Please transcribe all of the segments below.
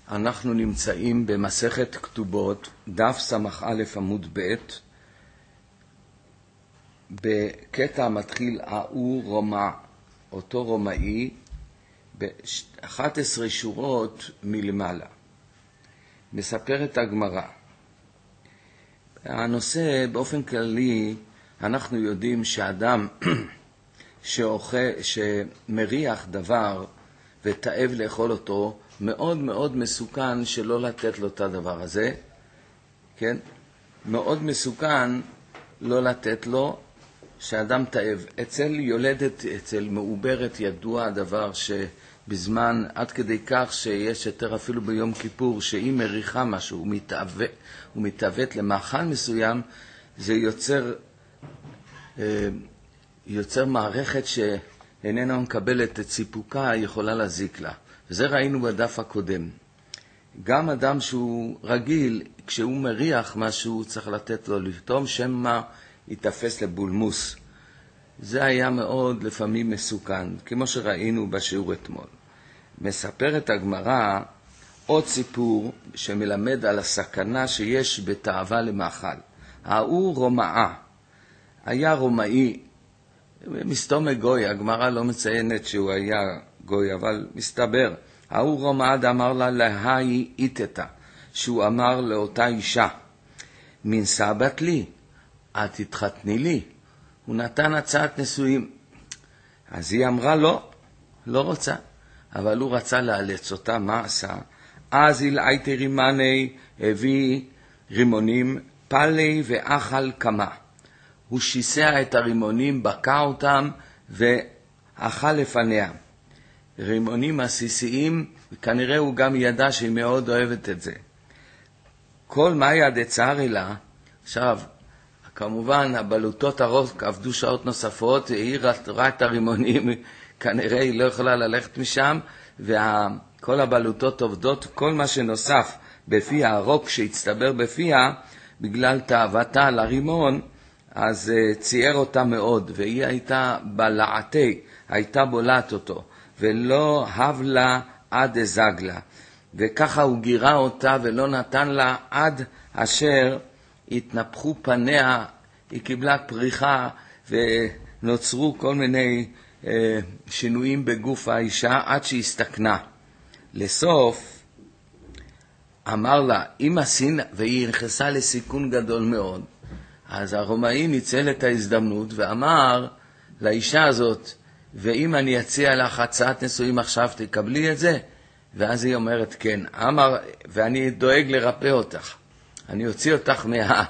אנחנו נמצאים במסכת כתובות, דף ס"א עמוד ב', בקטע המתחיל ההוא רומא, אותו רומאי, ב-11 שורות מלמעלה. מספרת הגמרא. הנושא באופן כללי, אנחנו יודעים שאדם שמריח דבר ותאב לאכול אותו, מאוד מאוד מסוכן שלא לתת לו את הדבר הזה, כן? מאוד מסוכן לא לתת לו שאדם תאב. אצל יולדת, אצל מעוברת ידוע הדבר שבזמן, עד כדי כך שיש יותר אפילו ביום כיפור, שהיא מריחה משהו, הוא מתאבת למאכל מסוים, זה יוצר מערכת שאיננה מקבלת את סיפוקה, יכולה להזיק לה. וזה ראינו בדף הקודם. גם אדם שהוא רגיל, כשהוא מריח משהו, צריך לתת לו לטום, שמא יתפס לבולמוס. זה היה מאוד לפעמים מסוכן, כמו שראינו בשיעור אתמול. מספרת הגמרא עוד סיפור שמלמד על הסכנה שיש בתאווה למאכל. ההוא רומאה, היה רומאי, מסתום גוי, הגמרא לא מציינת שהוא היה גוי, אבל מסתבר. ההוא רומאה אמר לה להי איתתה, שהוא אמר לאותה אישה, מן סבת לי, את תתחתני לי. הוא נתן הצעת נישואים. אז היא אמרה לא רוצה. אבל הוא רצה לאלץ אותה, מה עשה? אז הלעיתי רימני, הביא רימונים, פלי ואכל כמה. הוא שיסע את הרימונים, בקע אותם ואכל לפניה. רימונים עסיסיים, וכנראה הוא גם ידע שהיא מאוד אוהבת את זה. כל מה יד הצערי לה, עכשיו, כמובן הבלוטות הרוב עבדו שעות נוספות, היא ראה את הרימונים, כנראה היא לא יכולה ללכת משם, וכל הבלוטות עובדות, כל מה שנוסף בפיה, הרוק שהצטבר בפיה, בגלל תאוותה לרימון, אז צייר אותה מאוד, והיא הייתה בלעתי, הייתה בולעת אותו, ולא הבלה עד הזגלה, וככה הוא גירה אותה ולא נתן לה עד אשר התנפחו פניה, היא קיבלה פריחה ונוצרו כל מיני שינויים בגוף האישה עד שהסתכנה. לסוף אמר לה, אם הסין, והיא נכנסה לסיכון גדול מאוד, אז הרומאי ניצל את ההזדמנות ואמר לאישה הזאת, ואם אני אציע לך הצעת נישואים עכשיו תקבלי את זה? ואז היא אומרת כן. אמר, ואני דואג לרפא אותך. אני אוציא אותך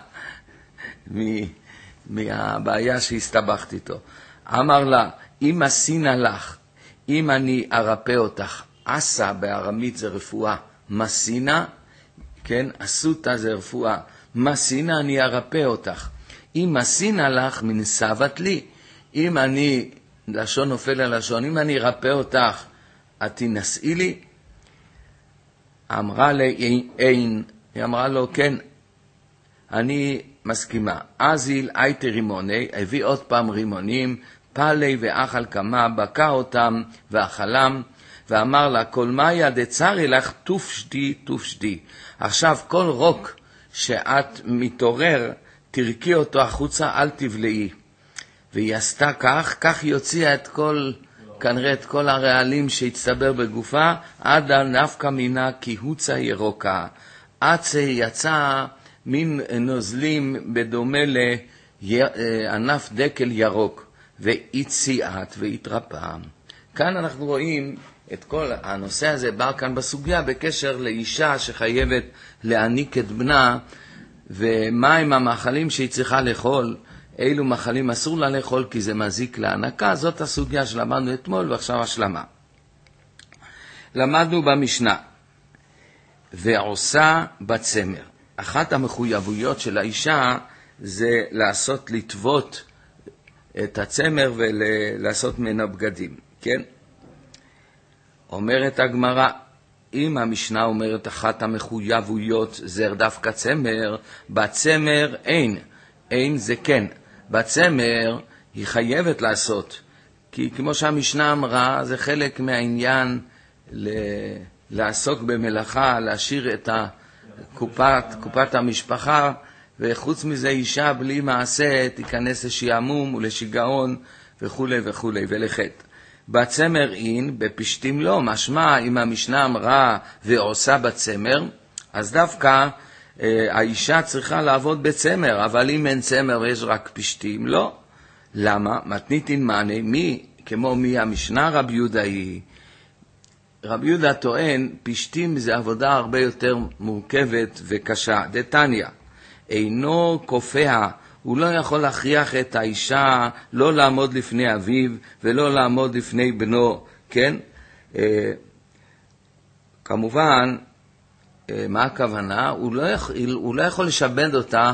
מהבעיה שהסתבכת איתו. אמר לה, אם אסינה לך, אם אני ארפא אותך, אסה בארמית זה רפואה, מסינה, כן, אסותה זה רפואה, מסינה אני ארפא אותך. אם אסינה לך מן סבת לי, אם אני, לשון נופל על לשון, אם אני ארפא אותך, את תנסי לי? אמרה לי אין, היא אמרה לו כן, אני מסכימה. אז הלעיתי רימוני, הביא עוד פעם רימונים, פלי ואכל כמה, בקע אותם ואכלם, ואמר לה, כל מה יד צרי לך תופשדי, תופשדי. עכשיו כל רוק שאת מתעורר, תרקי אותו החוצה, אל תבלעי. והיא עשתה כך היא הוציאה את כל, כנראה את כל הרעלים שהצטבר בגופה, עד נפקא מינה כי הוצא ירוקה. עד שיצא מין נוזלים בדומה לענף דקל ירוק, והציעת והתרפא. כאן אנחנו רואים את כל הנושא הזה בא כאן בסוגיה בקשר לאישה שחייבת להעניק את בנה, ומה עם המאכלים שהיא צריכה לאכול, אילו מאכלים אסור לה לאכול כי זה מזיק להנקה. זאת הסוגיה שלמדנו אתמול ועכשיו השלמה. למדנו במשנה, ועושה בצמר. אחת המחויבויות של האישה זה לטוות את הצמר ולעשות ממנה בגדים, כן? אומרת הגמרא, אם המשנה אומרת אחת המחויבויות זה דווקא צמר, בצמר אין זה כן. בצמר היא חייבת לעשות, כי כמו שהמשנה אמרה, זה חלק מהעניין לעסוק במלאכה, להשאיר את קופת המשפחה, וחוץ מזה אישה בלי מעשה תיכנס לשעמום ולשיגעון וכו' וכו' ולחטא. בצמר אין, בפשטים לא, משמע אם המשנה אמרה ועושה בצמר, אז דווקא האישה צריכה לעבוד בצמר, אבל אם אין צמר ויש רק פשטים, לא. למה? מתניתין מענה, כמו מי המשנה? רבי יהודה היא. רבי יהודה טוען, פשטים זה עבודה הרבה יותר מורכבת וקשה. דתניא, אינו כופיה, הוא לא יכול להכריח את האישה לא לעמוד לפני אביו ולא לעמוד לפני בנו, כן? כמובן, מה הכוונה? הוא לא יכול לשבד אותה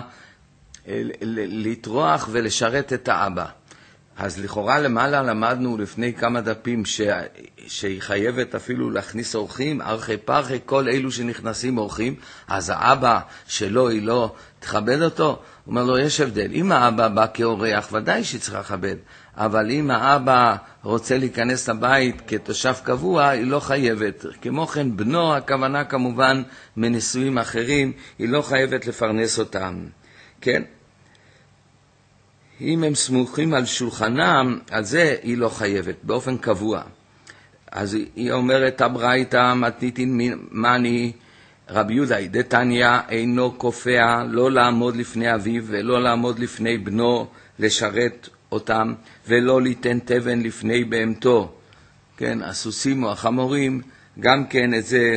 לטרוח ולשרת את האבא. אז לכאורה למעלה למדנו לפני כמה דפים שהיא חייבת אפילו להכניס אורחים, ארכי פרחי, כל אלו שנכנסים אורחים, אז האבא שלו היא לא תכבד אותו. הוא אומר לו, יש הבדל. אם האבא בא כאורח, ודאי שהיא צריכה לכבד. אבל אם האבא רוצה להיכנס לבית כתושב קבוע, היא לא חייבת. כמו כן, בנו, הכוונה כמובן מנישואים אחרים, היא לא חייבת לפרנס אותם. כן? אם הם סמוכים על שולחנם, על זה היא לא חייבת, באופן קבוע. אז היא אומרת, הברייתא מתניתין מעני, רבי יהודה, דתניא אינו כופיה לא לעמוד לפני אביו ולא לעמוד לפני בנו לשרת אותם, ולא ליתן תבן לפני בהמתו. כן, הסוסים או החמורים, גם כן איזה,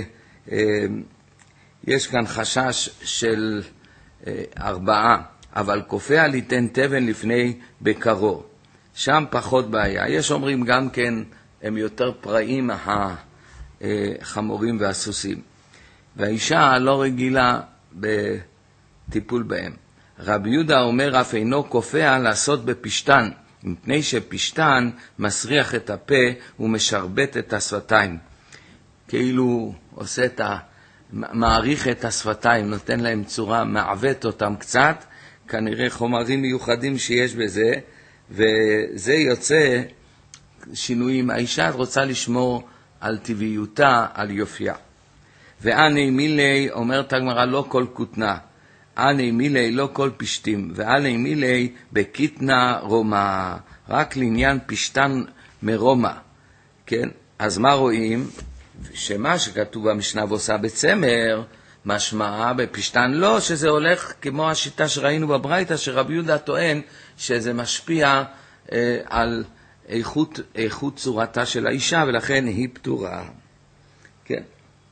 יש כאן חשש של 4, אבל כופיה ליתן תבן לפני בקרו. שם פחות בעיה. יש אומרים גם כן, הם יותר פראים החמורים והסוסים. והאישה לא רגילה בטיפול בהם. רבי יהודה אומר, אף אינו כופיה לעשות בפשטן, מפני שפשטן מסריח את הפה ומשרבט את השפתיים. כאילו עושה מעריך את השפתיים, נותן להם צורה, מעוות אותם קצת, כנראה חומרים מיוחדים שיש בזה, וזה יוצא שינויים. האישה רוצה לשמור על טבעיותה, על יופייה. ואני מילי, אומרת הגמרא, לא כל כותנה. אני מילי, לא כל פשטים. ואני מילי, בקיטנה רומא. רק לעניין פשטן מרומא. כן? אז מה רואים? שמה שכתוב במשנה ועושה בצמר, משמעה בפשטן לא, שזה הולך כמו השיטה שראינו בברייתא, שרבי יהודה טוען שזה משפיע על איכות צורתה של האישה, ולכן היא פטורה. כן.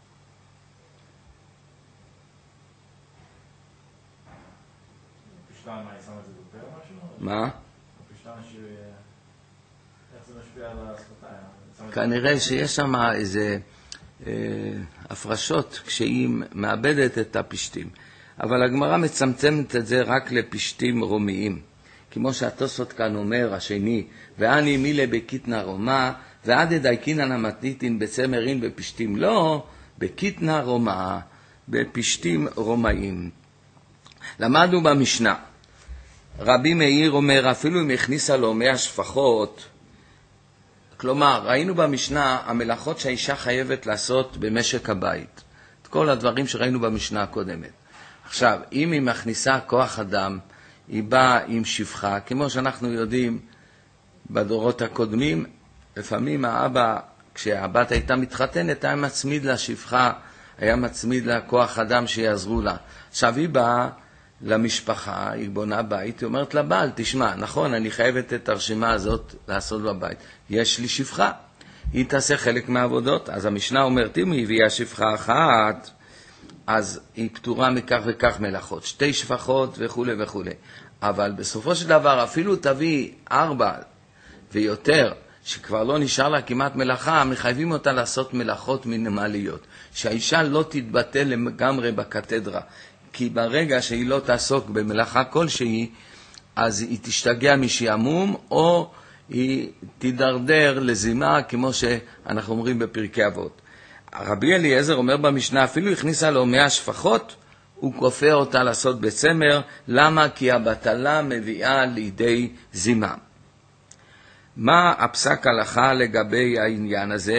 פשטן, מה, היא שמה את זה יותר משהו? מה? פשטן איך זה משפיע על השפתיים? כנראה שיש שם איזה הפרשות כשהיא מאבדת את הפשטים. אבל הגמרא מצמצמת את זה רק לפשטים רומיים. כמו שהתוספות כאן אומר, השני, ואני מילה בקיטנה רומא, ועד דייקינן המתניתין בצמרין בפשטים לא, בקיטנה רומא, בפשטים רומאים. למדנו במשנה. רבי מאיר אומר, אפילו אם הכניסה לו 100 שפחות, כלומר, ראינו במשנה המלאכות שהאישה חייבת לעשות במשק הבית. את כל הדברים שראינו במשנה הקודמת. עכשיו, אם היא מכניסה כוח אדם, היא באה עם שפחה, כמו שאנחנו יודעים בדורות הקודמים, לפעמים האבא, כשהבת הייתה מתחתנת, היה מצמיד לה שפחה, היה מצמיד לה כוח אדם שיעזרו לה. עכשיו היא באה למשפחה, היא בונה בית, היא אומרת לבעל, תשמע, נכון, אני חייבת את הרשימה הזאת לעשות בבית. יש לי שפחה, היא תעשה חלק מהעבודות. אז המשנה אומרת, אם היא הביאה שפחה אחת, אז היא פטורה מכך וכך מלאכות, 2 שפחות וכו' וכו'. אבל בסופו של דבר, אפילו תביא 4 ויותר, שכבר לא נשאר לה כמעט מלאכה, מחייבים אותה לעשות מלאכות מינימליות, שהאישה לא תתבטל לגמרי בקתדרה. כי ברגע שהיא לא תעסוק במלאכה כלשהי, אז היא תשתגע משעמום, או היא תדרדר לזימה, כמו שאנחנו אומרים בפרקי אבות. רבי אליעזר אומר במשנה, אפילו הכניסה לו 100 שפחות, הוא כופה אותה לעשות בצמר. למה? כי הבטלה מביאה לידי זימה. מה הפסק הלכה לגבי העניין הזה?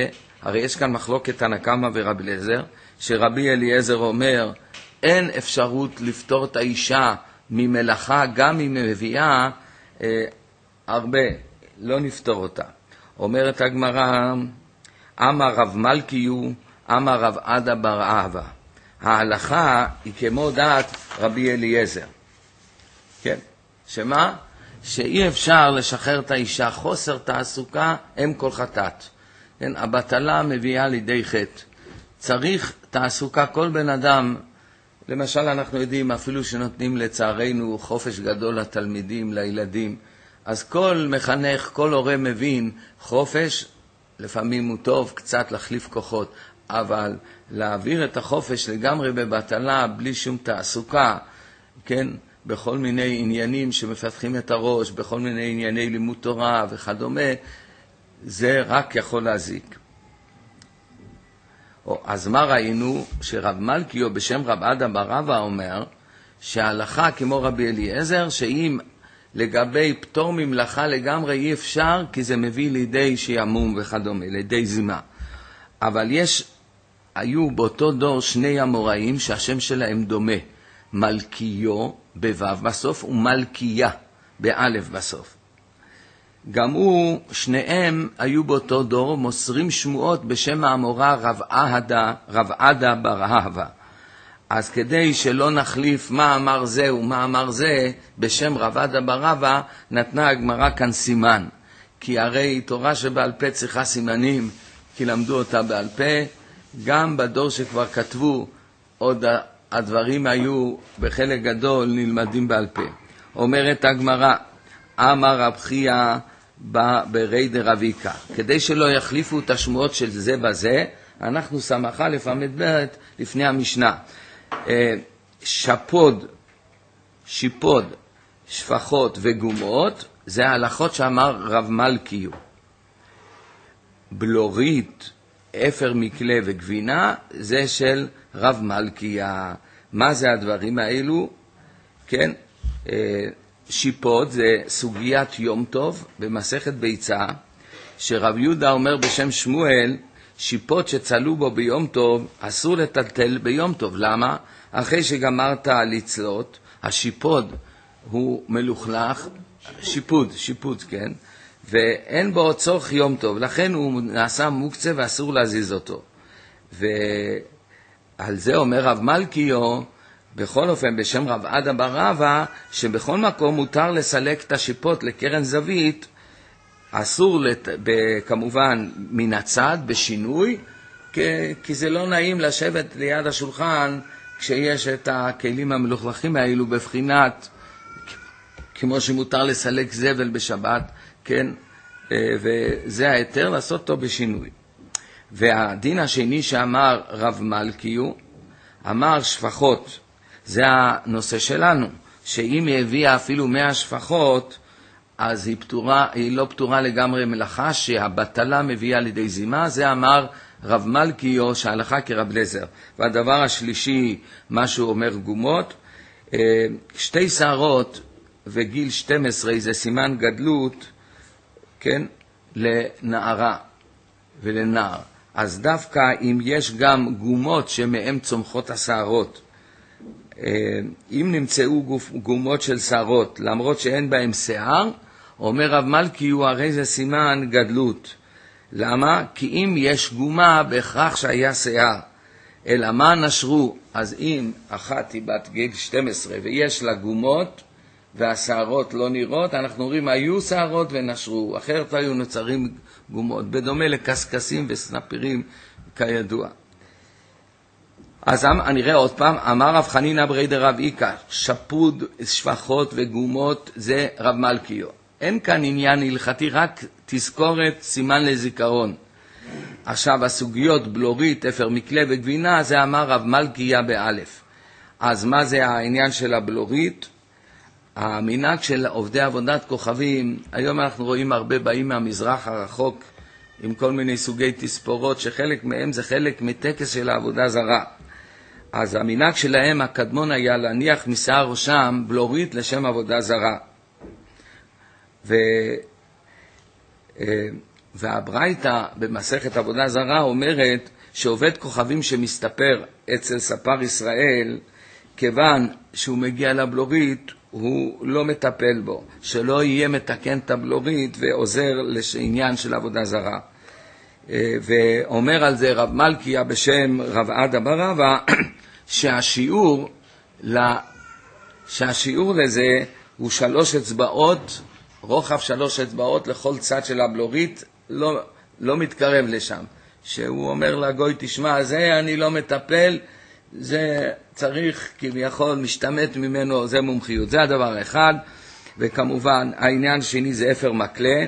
הרי יש כאן מחלוקת תנא קמא ורבי אליעזר, שרבי אליעזר אומר, אין אפשרות לפטור את האישה ממלאכה, גם אם היא מביאה הרבה, לא נפטור אותה. אומרת הגמרא, אמר רב מלכיו, אמר רב עדה בר אהבה. ההלכה היא כמו דעת רבי אליעזר. כן, שמה? שאי אפשר לשחרר את האישה, חוסר תעסוקה הם כל חטאת. כן, הבטלה מביאה לידי חטא. צריך תעסוקה, כל בן אדם, למשל אנחנו יודעים אפילו שנותנים לצערנו חופש גדול לתלמידים, לילדים, אז כל מחנך, כל הורה מבין, חופש לפעמים הוא טוב קצת להחליף כוחות, אבל להעביר את החופש לגמרי בבטלה, בלי שום תעסוקה, כן, בכל מיני עניינים שמפתחים את הראש, בכל מיני ענייני לימוד תורה וכדומה, זה רק יכול להזיק. אז מה ראינו? שרב מלכיו בשם רב עדה בר אהבה אומר, שההלכה כמו רבי אליעזר, שאם לגבי פטור ממלאכה לגמרי אי אפשר, כי זה מביא לידי שימום וכדומה, לידי זימה. אבל היו באותו דור שני אמוראים שהשם שלהם דומה, מלכיו בו' בסוף ומלכיה באלף בסוף. גם שניהם היו באותו דור, מוסרים שמועות בשם האמורה רב עדה בר אהבה. אז כדי שלא נחליף מה אמר זה ומה אמר זה, בשם רב עדה בר אהבה נתנה הגמרא כאן סימן. כי הרי תורה שבעל פה צריכה סימנים, כי למדו אותה בעל פה, גם בדור שכבר כתבו, עוד הדברים היו בחלק גדול נלמדים בעל פה. אומרת הגמרא, אמר רב חייא ברי דרביקה, כדי שלא יחליפו את השמועות של זה בזה, אנחנו סמכה לפעמים לפני המשנה. שיפוד, שפחות וגומות, זה ההלכות שאמר רב מלכיו. בלורית, אפר מקלה וגבינה, זה של רב מלכיה. מה זה הדברים האלו? כן, שיפוד זה סוגיית יום טוב במסכת ביצה, שרב יהודה אומר בשם שמואל, שיפוד שצלו בו ביום טוב, אסור לטלטל ביום טוב. למה? אחרי שגמרת לצלות, השיפוד הוא מלוכלך, שיפוד, כן, ואין בו צורך יום טוב, לכן הוא נעשה מוקצה ואסור להזיז אותו. ועל זה אומר רב מלכיו, בכל אופן בשם רב עדה בר אהבה, שבכל מקום מותר לסלק את השיפות לקרן זווית, אסור כמובן מן הצד בשינוי, כי זה לא נעים לשבת ליד השולחן כשיש את הכלים המלוכלכים האלו בבחינת, כמו שמותר לסלק זבל בשבת, כן, וזה היתר לעשות אותו בשינוי. והדין השני שאמר רב מלכיו, אמר שפחות, זה הנושא שלנו, שאם היא הביאה אפילו 100 שפחות, אז היא לא פטורה לגמרי מלאכה, שהבטלה מביאה לידי זימה. זה אמר רב מלכיו שהלכה כרב אליעזר. והדבר השלישי, מה שהוא אומר גומות, 2 שערות וגיל 12 זה סימן גדלות, כן, לנערה ולנער. אז דווקא אם יש גם גומות שמהם צומחות השערות, אם נמצאו גומות של שערות, למרות שאין בהם שיער, אומר רב מלכיו, הרי זה סימן גדלות. למה? כי אם יש גומה, בהכרח שהיה שיער. אלא מה נשרו? אז אם אחת היא בת גיל 12 ויש לה גומות, והשערות לא נראות, אנחנו רואים היו שערות ונשרו, אחרת היו נוצרים גומות, בדומה לקסקסים וסנפירים כידוע. אז אני רואה עוד פעם, אמר רב חנינא ברי דרב איקה, שפוד, שפחות וגומות, זה רב מלכיו. אין כאן עניין הלכתי, רק תזכורת, סימן לזיכרון. עכשיו הסוגיות בלורית, אפר מקלה וגבינה, זה אמר רב מלכיה באלף. אז מה זה העניין של הבלורית? המנהג של עובדי עבודת כוכבים, היום אנחנו רואים הרבה באים מהמזרח הרחוק, עם כל מיני סוגי תספורות, שחלק מהם זה חלק מטקס של העבודה זרה. אז המנהג שלהם הקדמון היה להניח משיער ראשם בלורית לשם עבודה זרה. והברייתא במסכת עבודה זרה אומרת שעובד כוכבים שמסתפר אצל ספר ישראל, כיוון שהוא מגיע לבלורית, הוא לא מטפל בו, שלא יהיה מתקן את הבלורית ועוזר לעניין של עבודה זרה. ואומר על זה רב מלכיה בשם רב עדה בר רבא, שהשיעור לזה הוא 3 אצבעות, רוחב 3 אצבעות לכל צד של הבלורית, לא מתקרב לשם. שהוא אומר לגוי, תשמע, זה אני לא מטפל, זה צריך כביכול משתמט ממנו, זה מומחיות. זה הדבר אחד. וכמובן העניין שני זה אפר מקלה.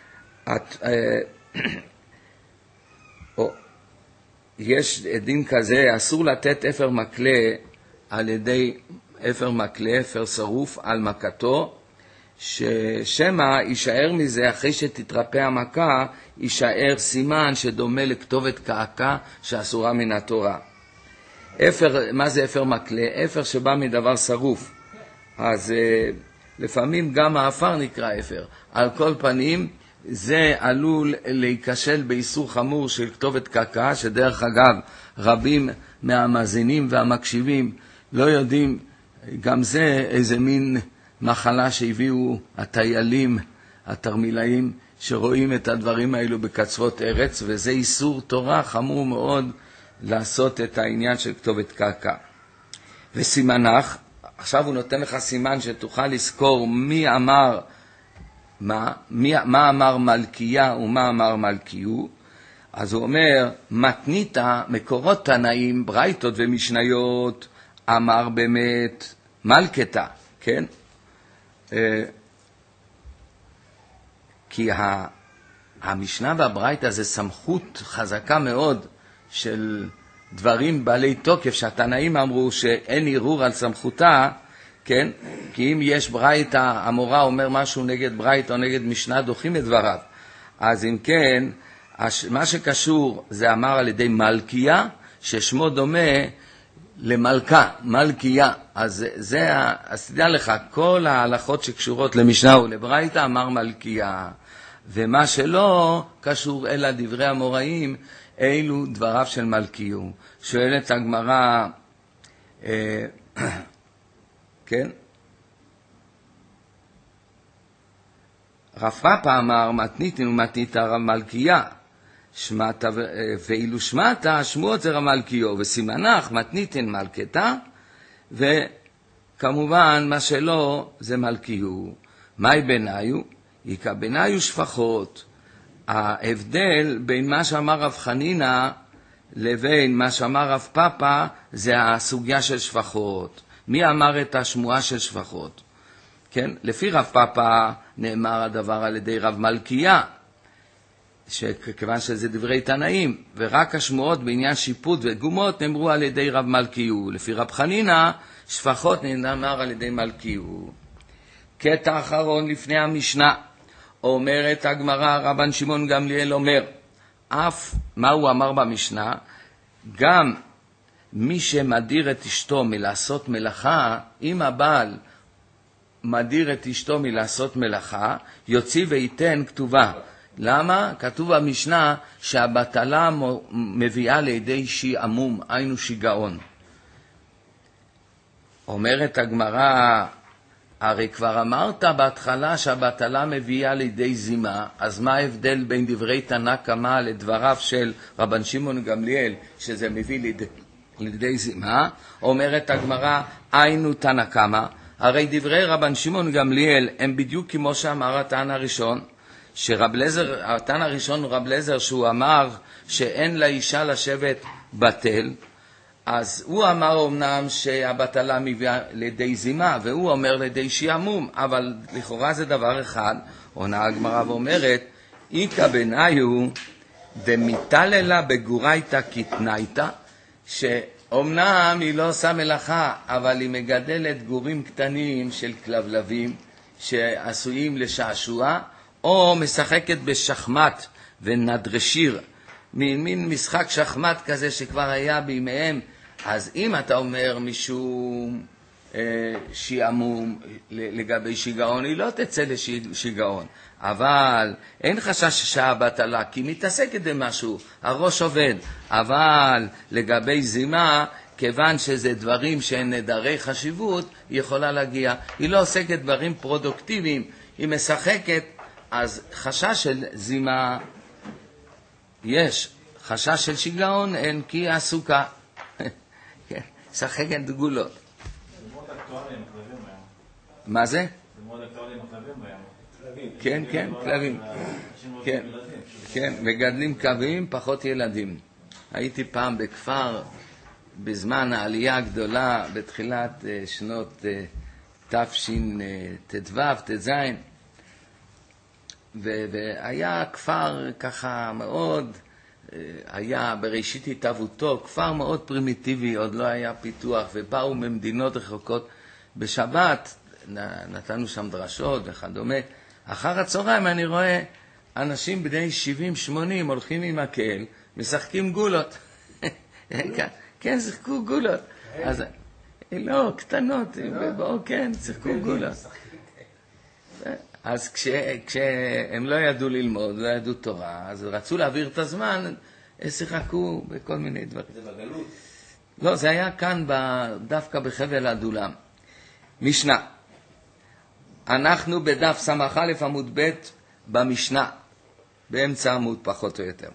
יש דין כזה, אסור לתת אפר מקלה על ידי אפר מקלה, אפר שרוף על מכתו, ששמה יישאר מזה אחרי שתתרפא המכה, יישאר סימן שדומה לכתובת קעקע שאסורה מן התורה. אפר, מה זה אפר מקלה? אפר שבא מדבר שרוף. אז לפעמים גם האפר נקרא אפר. על כל פנים, זה עלול להיכשל באיסור חמור של כתובת קעקע, שדרך אגב רבים מהמאזינים והמקשיבים לא יודעים, גם זה איזה מין מחלה שהביאו הטיילים, התרמילאים, שרואים את הדברים האלו בקצוות ארץ, וזה איסור תורה חמור מאוד לעשות את העניין של כתובת קעקע. וסימנך, עכשיו הוא נותן לך סימן שתוכל לזכור מי אמר מה אמר מלכיה ומה אמר מלכיהו. אז הוא אומר, מתניתא, מקורות תנאים, ברייתות ומשניות, אמר באמת מלכתה, כן? כי המשנה והברייתא זה סמכות חזקה מאוד של דברים בעלי תוקף, שהתנאים אמרו שאין ערעור על סמכותה, כן? כי אם יש ברייתא, המורה אומר משהו נגד ברייתא או נגד משנה, דוחים את דבריו. אז אם כן, מה שקשור זה אמר על ידי מלכיה, ששמו דומה למלכה, מלכיה. אז תדע לך, כל ההלכות שקשורות למשנה ולברייתא אמר מלכיה. ומה שלא קשור אלא דברי המוראים, אילו דבריו של מלכיהו. שואלת הגמרא, כן? רב פאפא אמר מתניתין ומתניתא רב מלכיה, ואילו שמעת שמועות זה רב מלכיהו, וסימנך מתניתין מלכתה, וכמובן מה שלא זה מלכיהו. מהי ביניו? יקה ביניו שפחות. ההבדל בין מה שאמר רב חנינה לבין מה שאמר רב פאפא זה הסוגיה של שפחות. מי אמר את השמועה של שפחות? כן? לפי רב פאפא נאמר הדבר על ידי רב מלכיה, כיוון שזה דברי תנאים, ורק השמועות בעניין שיפוט וגומות נאמרו על ידי רב מלכיהו. לפי רב חנינה, שפחות נאמר על ידי מלכיהו. קטע אחרון לפני המשנה, אומרת הגמרא, רבן שמעון גמליאל אומר, אף מה הוא אמר במשנה, גם מי שמדיר את אשתו מלעשות מלאכה, אם הבעל מדיר את אשתו מלעשות מלאכה, יוציא וייתן כתובה. למה? כתוב במשנה שהבטלה מביאה לידי שעמום, היינו שיגעון. אומרת הגמרא, הרי כבר אמרת בהתחלה שהבטלה מביאה לידי זימה, אז מה ההבדל בין דברי תנא קמא לדבריו של רבן שמעון גמליאל, שזה מביא לידי זימה? אומרת הגמרא, היינו תנא קמא, הרי דברי רבן שמעון גמליאל הם בדיוק כמו שאמר התנא הראשון, התנא הראשון הוא רב לזר, שהוא אמר שאין לאישה לשבת בטל, אז הוא אמר אמנם שהבטלה מביאה לידי זימה, והוא אומר לידי שעמום, אבל לכאורה זה דבר אחד. עונה הגמרא ואומרת, איקה ביניו דמיטללה בגורייתא קטנייתא, שאומנם היא לא עושה מלאכה, אבל היא מגדלת גורים קטנים של כלבלבים שעשויים לשעשוע, או משחקת בשחמט ונדרשיר, מין משחק שחמט כזה שכבר היה בימיהם. אז אם אתה אומר משום שיעמום לגבי שיגעון, היא לא תצא לשיגעון. אבל אין חשש שעה בטלה, כי היא מתעסקת במשהו, הראש עובד. אבל לגבי זימה, כיוון שזה דברים שהן נדרי חשיבות, היא יכולה להגיע. היא לא עוסקת דברים פרודוקטיביים, היא משחקת, אז חשש של זימה יש. חשש של שיגעון אין, כי היא עסוקה. שחקת דגולות. זה מאוד אקטואלי עם כלבים היום. מה זה? זה מאוד אקטואלי עם הכלבים היום. כן, כן, כלבים. כן, מגדלים כלבים, פחות ילדים. הייתי פעם בכפר, בזמן העלייה הגדולה, בתחילת שנות תשט"ו, תז, והיה כפר ככה מאוד, היה בראשית התהוותו, כפר מאוד פרימיטיבי, עוד לא היה פיתוח, ובאו ממדינות רחוקות. בשבת נתנו שם דרשות וכדומה. אחר הצהריים אני רואה אנשים בני 70-80 הולכים עם מקל, משחקים גולות. כן, שיחקו גולות. אז לא, קטנות, כן, שיחקו גולות. אז כשהם לא ידעו ללמוד, לא ידעו תורה, אז רצו להעביר את הזמן, שיחקו בכל מיני דברים. זה בגלות? לא, זה היה כאן דווקא בחבל עדולם. משנה. אנחנו בדף סמ"א עמוד ב' במשנה, באמצע עמוד פחות או יותר.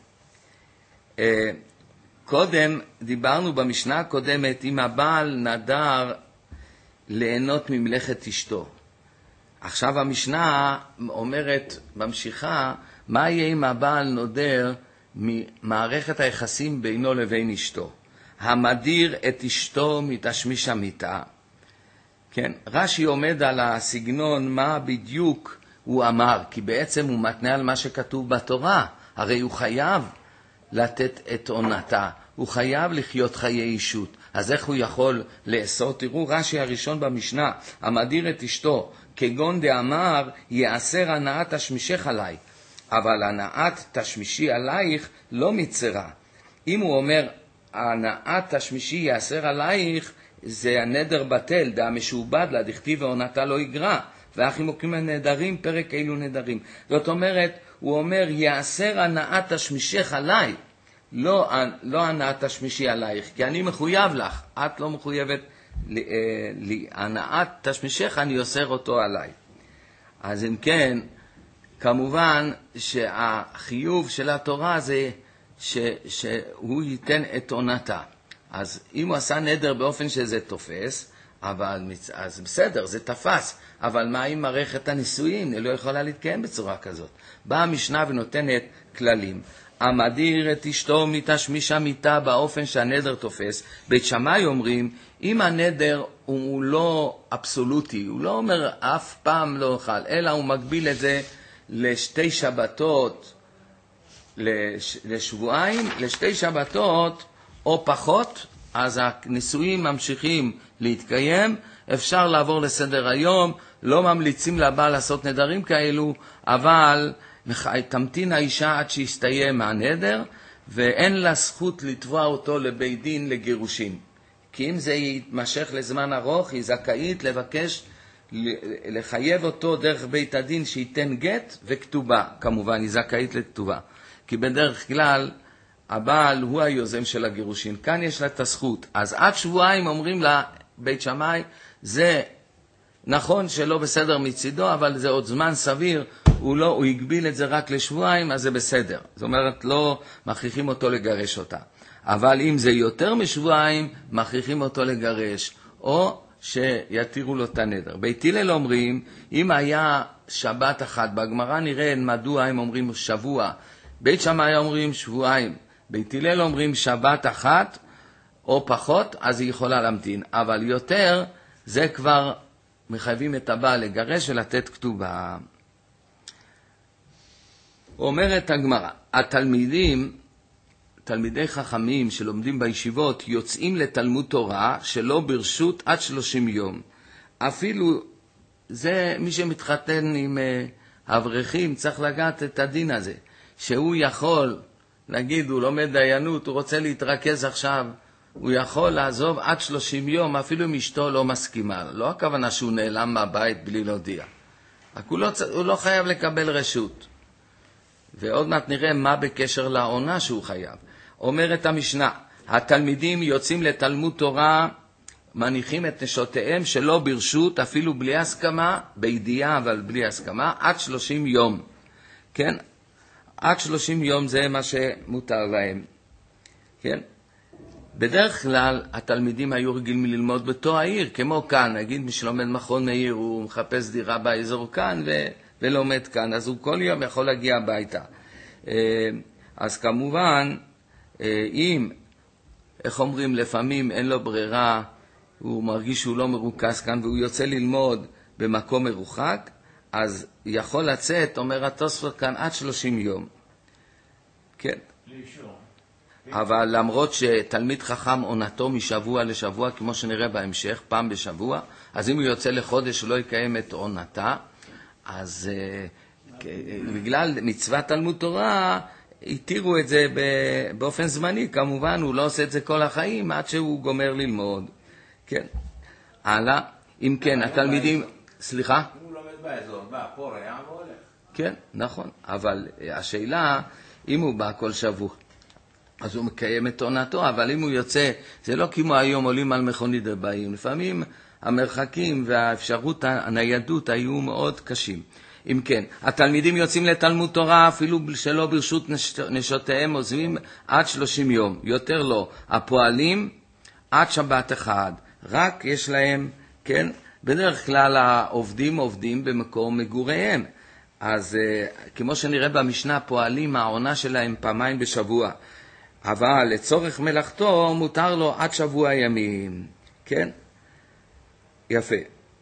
קודם דיברנו במשנה הקודמת אם הבעל נדר ליהנות ממלאכת אשתו. עכשיו המשנה אומרת, ממשיכה, מה יהיה אם הבעל נודר ממערכת היחסים בינו לבין אשתו? המדיר את אשתו מתשמיש המיטה. כן, רש"י עומד על הסגנון מה בדיוק הוא אמר, כי בעצם הוא מתנה על מה שכתוב בתורה, הרי הוא חייב לתת את עונתה, הוא חייב לחיות חיי אישות, אז איך הוא יכול לאסור? תראו רש"י הראשון במשנה, המדיר את אשתו, כגון דאמר, יאסר הנאת תשמישך עליי, אבל הנאת תשמישי עלייך לא מצרה. אם הוא אומר, הנאת תשמישי יאסר עלייך, זה הנדר בטל, דה משובד לה, דכתיב ועונתה לא יגרע, ואחים מוקים הנדרים, פרק אילו נדרים. זאת אומרת, הוא אומר, יאסר הנאת תשמישך עליי, לא הנאת תשמישי עלייך, כי אני מחויב לך, את לא מחויבת לי, הנאת תשמישך אני אוסר אותו עליי. אז אם כן, כמובן שהחיוב של התורה זה שהוא ייתן את עונתה. אז אם הוא עשה נדר באופן שזה תופס, אז בסדר, זה תפס. אבל מה עם מערכת הנישואין? היא לא יכולה להתקיים בצורה כזאת. באה המשנה ונותנת כללים. המדיר את אשתו מתשמיש המיטה באופן שהנדר תופס. בית שמאי אומרים, אם הנדר הוא לא אבסולוטי, הוא לא אומר אף פעם לא אוכל, אלא הוא מגביל את זה לשתי שבתות, לשבועיים, לשתי שבתות או פחות, אז הנישואים ממשיכים להתקיים, אפשר לעבור לסדר היום, לא ממליצים לבעל לעשות נדרים כאלו, אבל תמתין האישה עד שיסתיים מהנדר, ואין לה זכות לתבוע אותו לבית דין לגירושים. כי אם זה יתמשך לזמן ארוך, היא זכאית לבקש, לחייב אותו דרך בית הדין שייתן גט וכתובה. כמובן, היא זכאית לכתובה. כי בדרך כלל, הבעל הוא היוזם של הגירושין. כאן יש לה את הזכות. אז עד שבועיים אומרים לה, בית שמאי, זה נכון שלא בסדר מצידו, אבל זה עוד זמן סביר, הוא הגביל את זה רק לשבועיים, אז זה בסדר. זאת אומרת, לא מכריחים אותו לגרש אותה. אבל אם זה יותר משבועיים, מכריחים אותו לגרש, או שיתירו לו את הנדר. בית הלל אומרים, אם היה שבת אחת, בגמרא נראה מדוע הם אומרים שבוע, בית שמאי אומרים שבועיים, בית הלל אומרים שבת אחת או פחות, אז היא יכולה להמתין. אבל יותר, זה כבר מחייבים את הבעל לגרש ולתת כתובה. אומרת הגמרא, תלמידי חכמים שלומדים בישיבות יוצאים לתלמוד תורה שלא ברשות עד 30 יום. אפילו זה מי שמתחתן עם אברכים צריך לגעת את הדין הזה, שהוא יכול, נגיד הוא לומד דיינות, הוא רוצה להתרכז עכשיו הוא יכול לעזוב עד 30 יום, אפילו אם אשתו לא מסכימה. לא הכוונה שהוא נעלם מהבית בלי להודיע. הוא לא חייב לקבל רשות. ועוד מעט נראה מה בקשר לעונה שהוא חייב. אומרת המשנה, התלמידים יוצאים לתלמוד תורה, מניחים את נשותיהם שלא ברשות, אפילו בלי הסכמה, בידיעה אבל בלי הסכמה, עד 30 יום. כן? עד 30 יום זה מה שמותר להם. כן? בדרך כלל התלמידים היו רגילים ללמוד בתוך העיר, כמו כאן, נגיד מי שלומד מכון מאיר, הוא מחפש דירה באזור כאן ולומד כאן, אז הוא כל יום יכול להגיע הביתה. אז כמובן, אם, איך אומרים, לפעמים אין לו ברירה, הוא מרגיש שהוא לא מרוכז כאן והוא יוצא ללמוד במקום מרוחק, אז יכול לצאת, אומר התוספות כאן, עד 30 יום. כן. לאישור. אבל למרות שתלמיד חכם עונתו משבוע לשבוע, כמו שנראה בהמשך, פעם בשבוע, אז אם הוא יוצא לחודש לא יקיים את עונתה, אז בגלל מצוות תלמוד תורה, התירו את זה באופן זמני, כמובן הוא לא עושה את זה כל החיים עד שהוא גומר ללמוד. כן. הלאה, אם כן, התלמידים, סליחה? אם הוא לומד באזור, בא, פה רעם והולך. כן, נכון, אבל השאלה, אם הוא בא כל שבוע, אז הוא מקיים את עונתו, אבל אם הוא יוצא, זה לא כמו היום עולים על מכונית ובאים, לפעמים המרחקים והאפשרות הניידות היו מאוד קשים. אם כן, התלמידים יוצאים לתלמוד תורה, אפילו שלא ברשות נשותיהם, עוזבים עד 30 יום, יותר לא. הפועלים עד שבת אחד, רק יש להם, כן, בדרך כלל העובדים עובדים במקום מגוריהם. אז כמו שנראה במשנה, פועלים, העונה שלהם פעמיים בשבוע. אבל לצורך מלאכתו מותר לו עד שבוע ימים. כן? יפה.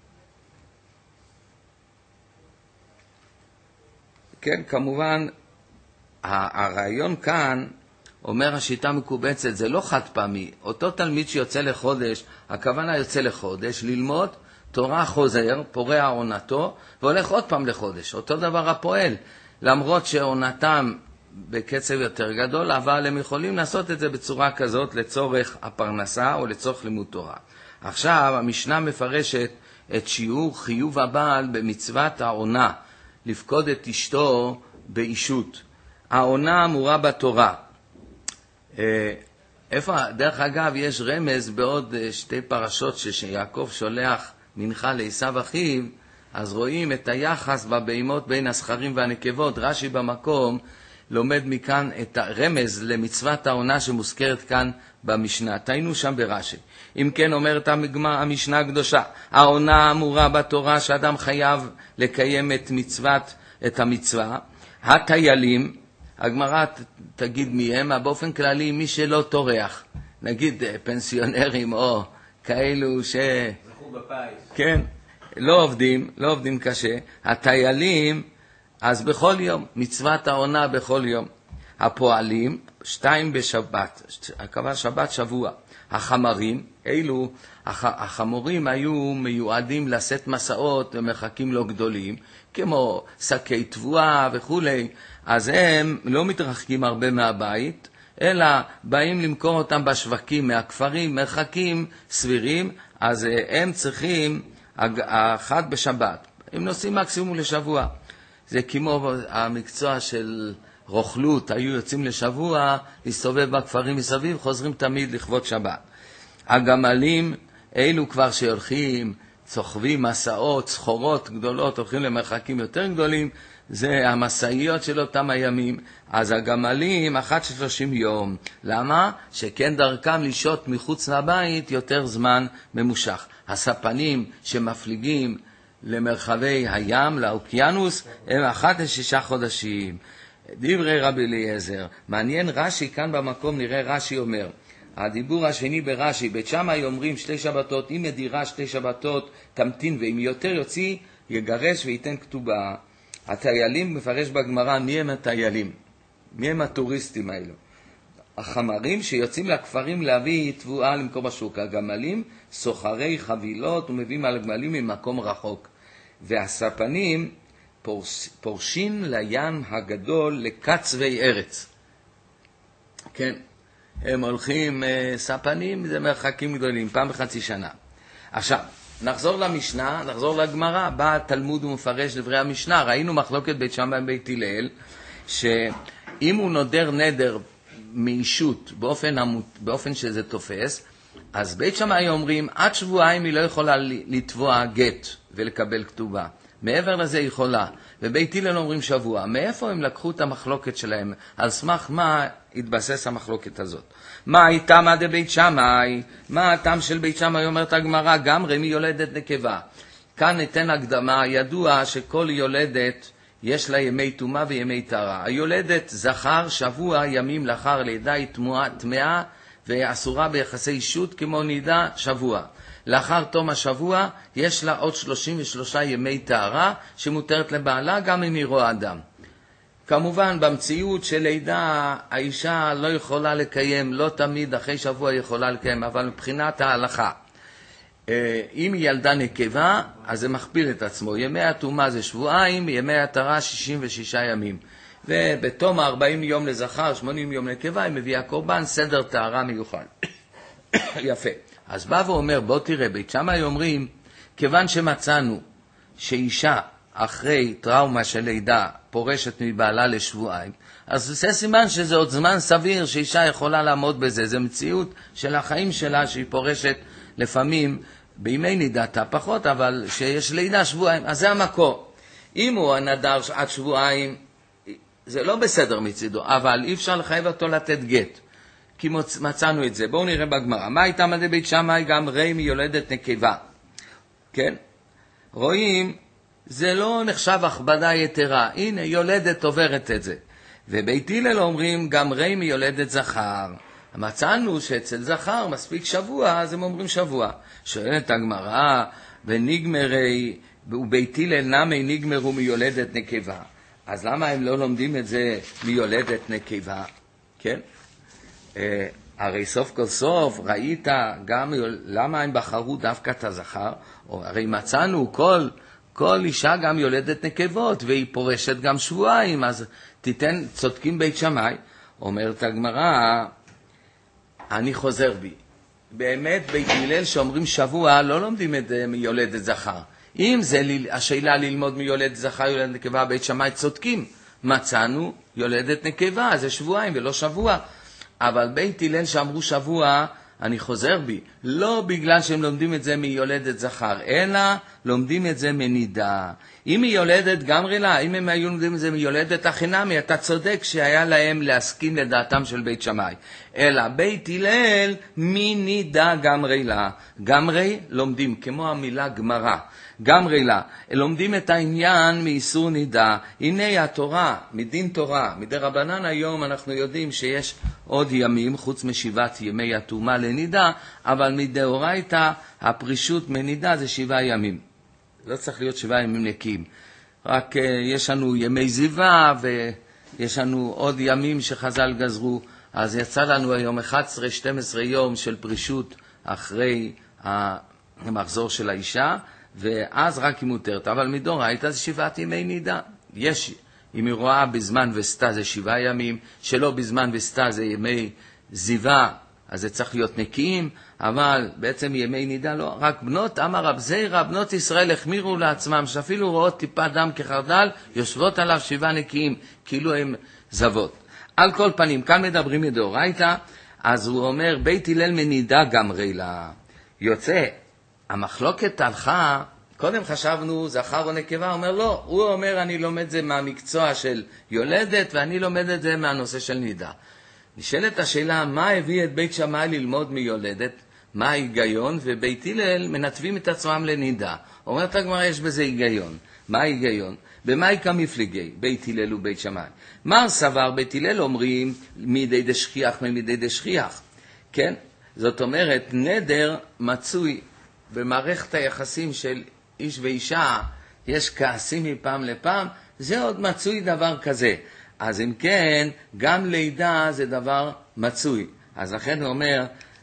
כן, כמובן, הרעיון כאן, אומר השיטה מקובצת, זה לא חד פעמי. אותו תלמיד שיוצא לחודש, הכוונה יוצא לחודש, ללמוד, תורה חוזר, פורע עונתו, והולך עוד פעם לחודש. אותו דבר הפועל, למרות שעונתם בקצב יותר גדול, אבל הם יכולים לעשות את זה בצורה כזאת לצורך הפרנסה או לצורך לימוד תורה. עכשיו המשנה מפרשת את שיעור חיוב הבעל במצוות העונה, לפקוד את אשתו באישות. העונה אמורה בתורה. דרך אגב, יש רמז בעוד שתי פרשות שיעקב שולח מנחה לעשיו אחיו, אז רואים את היחס בבהמות בין הזכרים והנקבות. רש"י במקום לומד מכאן את הרמז למצוות העונה שמוזכרת כאן במשנה. תיינו שם ברש"י. אם כן, אומרת המשנה הקדושה, העונה אמורה בתורה שאדם חייב לקיים את המצווה. הטיילים, הגמרא תגיד מי הם, באופן כללי מי שלא טורח, נגיד פנסיונרים או כאלו זכו בפיס. כן, לא עובדים קשה. הטיילים, אז בכל יום, מצוות העונה בכל יום. הפועלים, 2 בשבת, הכוונה שבת שבוע. החמרים, החמורים היו מיועדים לשאת מסעות ומרחקים לא גדולים, כמו שקי תבואה וכו'. אז הם לא מתרחקים הרבה מהבית, אלא באים למכור אותם בשווקים מהכפרים, מרחקים סבירים, אז הם צריכים אחד בשבת. הם נוסעים מקסימום לשבוע. זה כמו המקצוע של רוכלות, היו יוצאים לשבוע, להסתובב בכפרים מסביב, חוזרים תמיד לכבוד שבת. הגמלים, אלו כבר שהולכים, צוחבים מסעות, סחורות גדולות, הולכים למרחקים יותר גדולים, זה המסעיות של אותם הימים. אז הגמלים, 30 יום. למה? שכן דרכם לשהות מחוץ לבית יותר זמן ממושך. הספנים שמפליגים למרחבי הים, לאוקיינוס, הם 6 חודשים. דברי רבי אליעזר. מעניין רש"י, כאן במקום נראה רש"י אומר, הדיבור השני ברש"י, בית שמאי אומרים 2 שבתות, אם ידירה 2 שבתות תמתין, ואם יותר יוציא יגרש וייתן כתובה. הטיילים מפרש בגמרא, מי הם הטיילים? מי הם הטוריסטים האלו? החמרים שיוצאים לכפרים להביא תבואה למכור בשוק. הגמלים סוחרי חבילות ומביאים על הגמלים ממקום רחוק. והספנים פורשים לים הגדול לקצווי ארץ. כן, הם הולכים ספנים, זה מרחקים גדולים, פעם בחצי שנה. עכשיו, נחזור למשנה, נחזור לגמרא, בא התלמוד ומפרש דברי המשנה, ראינו מחלוקת בית שמאי ובית הלל, שאם הוא נודר נדר מאישות באופן שזה תופס, אז בית שמאי אומרים, עד שבועיים היא לא יכולה לתבוע גט ולקבל כתובה. מעבר לזה היא יכולה. ובית הלל אומרים שבוע. מאיפה הם לקחו את המחלוקת שלהם? על סמך מה התבסס המחלוקת הזאת? מה הייתה מה דבית שמאי? מה הטעם של בית שמאי? אומרת הגמרא, גם רמי יולדת נקבה. כאן ניתן הקדמה, ידוע שכל יולדת יש לה ימי טומאה וימי טהרה. היולדת זכר שבוע ימים לאחר לידה היא טמאה ואסורה ביחסי אישות כמו נידה שבוע. לאחר תום השבוע יש לה עוד 33 ימי טהרה שמותרת לבעלה גם אם היא רואה אדם. כמובן במציאות של לידה האישה לא יכולה לקיים, לא תמיד אחרי שבוע יכולה לקיים, אבל מבחינת ההלכה. אם היא ילדה נקבה, אז זה מכפיל את עצמו. ימי הטומאה זה שבועיים, ימי הטהרה 66 ימים. ובתום 40 יום לזכר, 80 יום נקבה, היא מביאה קורבן, סדר טהרה מיוחד. יפה. אז בא ואומר, בוא תראה, בית שמאי אומרים, כיוון שמצאנו שאישה אחרי טראומה של לידה פורשת מבעלה לשבועיים, אז זה סימן שזה עוד זמן סביר שאישה יכולה לעמוד בזה. זה מציאות של החיים שלה שהיא פורשת לפעמים בימי נידתה פחות, אבל שיש לידה שבועיים, אז זה המקור. אם הוא הנדר עד שבועיים, זה לא בסדר מצידו, אבל אי אפשר לחייב אותו לתת גט. כי מצאנו את זה. בואו נראה בגמרא. מה הייתה מדי בית שמאי? גם רמי יולדת נקבה. כן? רואים, זה לא נחשב הכבדה יתרה. הנה, יולדת עוברת את זה. ובית הלל אומרים, גם רמי יולדת זכר. מצאנו שאצל זכר מספיק שבוע, אז הם אומרים שבוע. שואלת הגמרא, ונגמרי, ובית הלל נמי נגמרו מיולדת נקבה. אז למה הם לא לומדים את זה מיולדת נקבה? כן? הרי סוף כל סוף ראית גם למה הם בחרו דווקא את הזכר, הרי מצאנו כל אישה גם יולדת נקבות והיא פורשת גם שבועיים, אז תיתן, צודקים בית שמאי. אומרת הגמרא, אני חוזר בי, באמת בית הלל שאומרים שבוע לא לומדים את זה מיולדת זכר. אם זה השאלה ללמוד מיולדת זכר יולדת נקבה, בית שמאי צודקים, מצאנו יולדת נקבה, זה שבועיים ולא שבוע. אבל בית הלל שאמרו שבוע, אני חוזר בי, לא בגלל שהם לומדים את זה מיולדת זכר, אלא לומדים את זה מנידה. אם היא יולדת גמרי לה, אם הם היו לומדים את זה מיולדת החינמי, אתה צודק שהיה להם להסכים לדעתם של בית שמאי. אלא בית הלל מנידה גמרי לה. גמרי לומדים, כמו המילה גמרא. גמרי לה, לומדים את העניין מאיסור נידה. הנה התורה, מדין תורה, מדי רבנן היום אנחנו יודעים שיש עוד ימים, חוץ משבעת ימי הטומאה לנידה, אבל מדאורייתא הפרישות מנידה זה 7 ימים. לא צריך להיות 7 ימים נקיים. רק יש לנו ימי זיווה ויש לנו עוד ימים שחז"ל גזרו, אז יצא לנו היום 11-12 יום של פרישות אחרי המחזור של האישה, ואז רק היא מותרת. אבל מדאורייתא זה 7 ימי נידה. יש, אם היא רואה בזמן וסתה זה 7 ימים, שלא בזמן וסתה זה ימי זיווה, אז זה צריך להיות נקיים, אבל בעצם ימי נידה לא. רק בנות, אמר רב זירא, בנות ישראל החמירו לעצמם, שאפילו רואות טיפה דם כחרדל, יושבות עליו 7 נקיים, כאילו הם זבות. על כל פנים, כאן מדברים מדאורייתא, אז הוא אומר, בית הלל מנידה גמרי לה. יוצא, המחלוקת הלכה, קודם חשבנו זכר או נקבה, אומר לא, הוא אומר אני לומד זה מהמקצוע של יולדת, ואני לומד את זה מהנושא של נידה. נשאלת השאלה, מה הביא את בית שמאי ללמוד מיולדת? מה ההיגיון? ובית הלל מנתבים את עצמם לנידה. אומרת הגמרא, יש בזה היגיון. מה ההיגיון? במאי כמפלגי, בית הלל ובית שמאי. מר סבר, בית הלל אומרים, מידי דשכיח ממידי דשכיח. כן? זאת אומרת, נדר מצוי במערכת היחסים של איש ואישה, יש כעסים מפעם לפעם, זה עוד מצוי דבר כזה. אז אם כן, גם לידה זה דבר מצוי. אז לכן הוא אומר,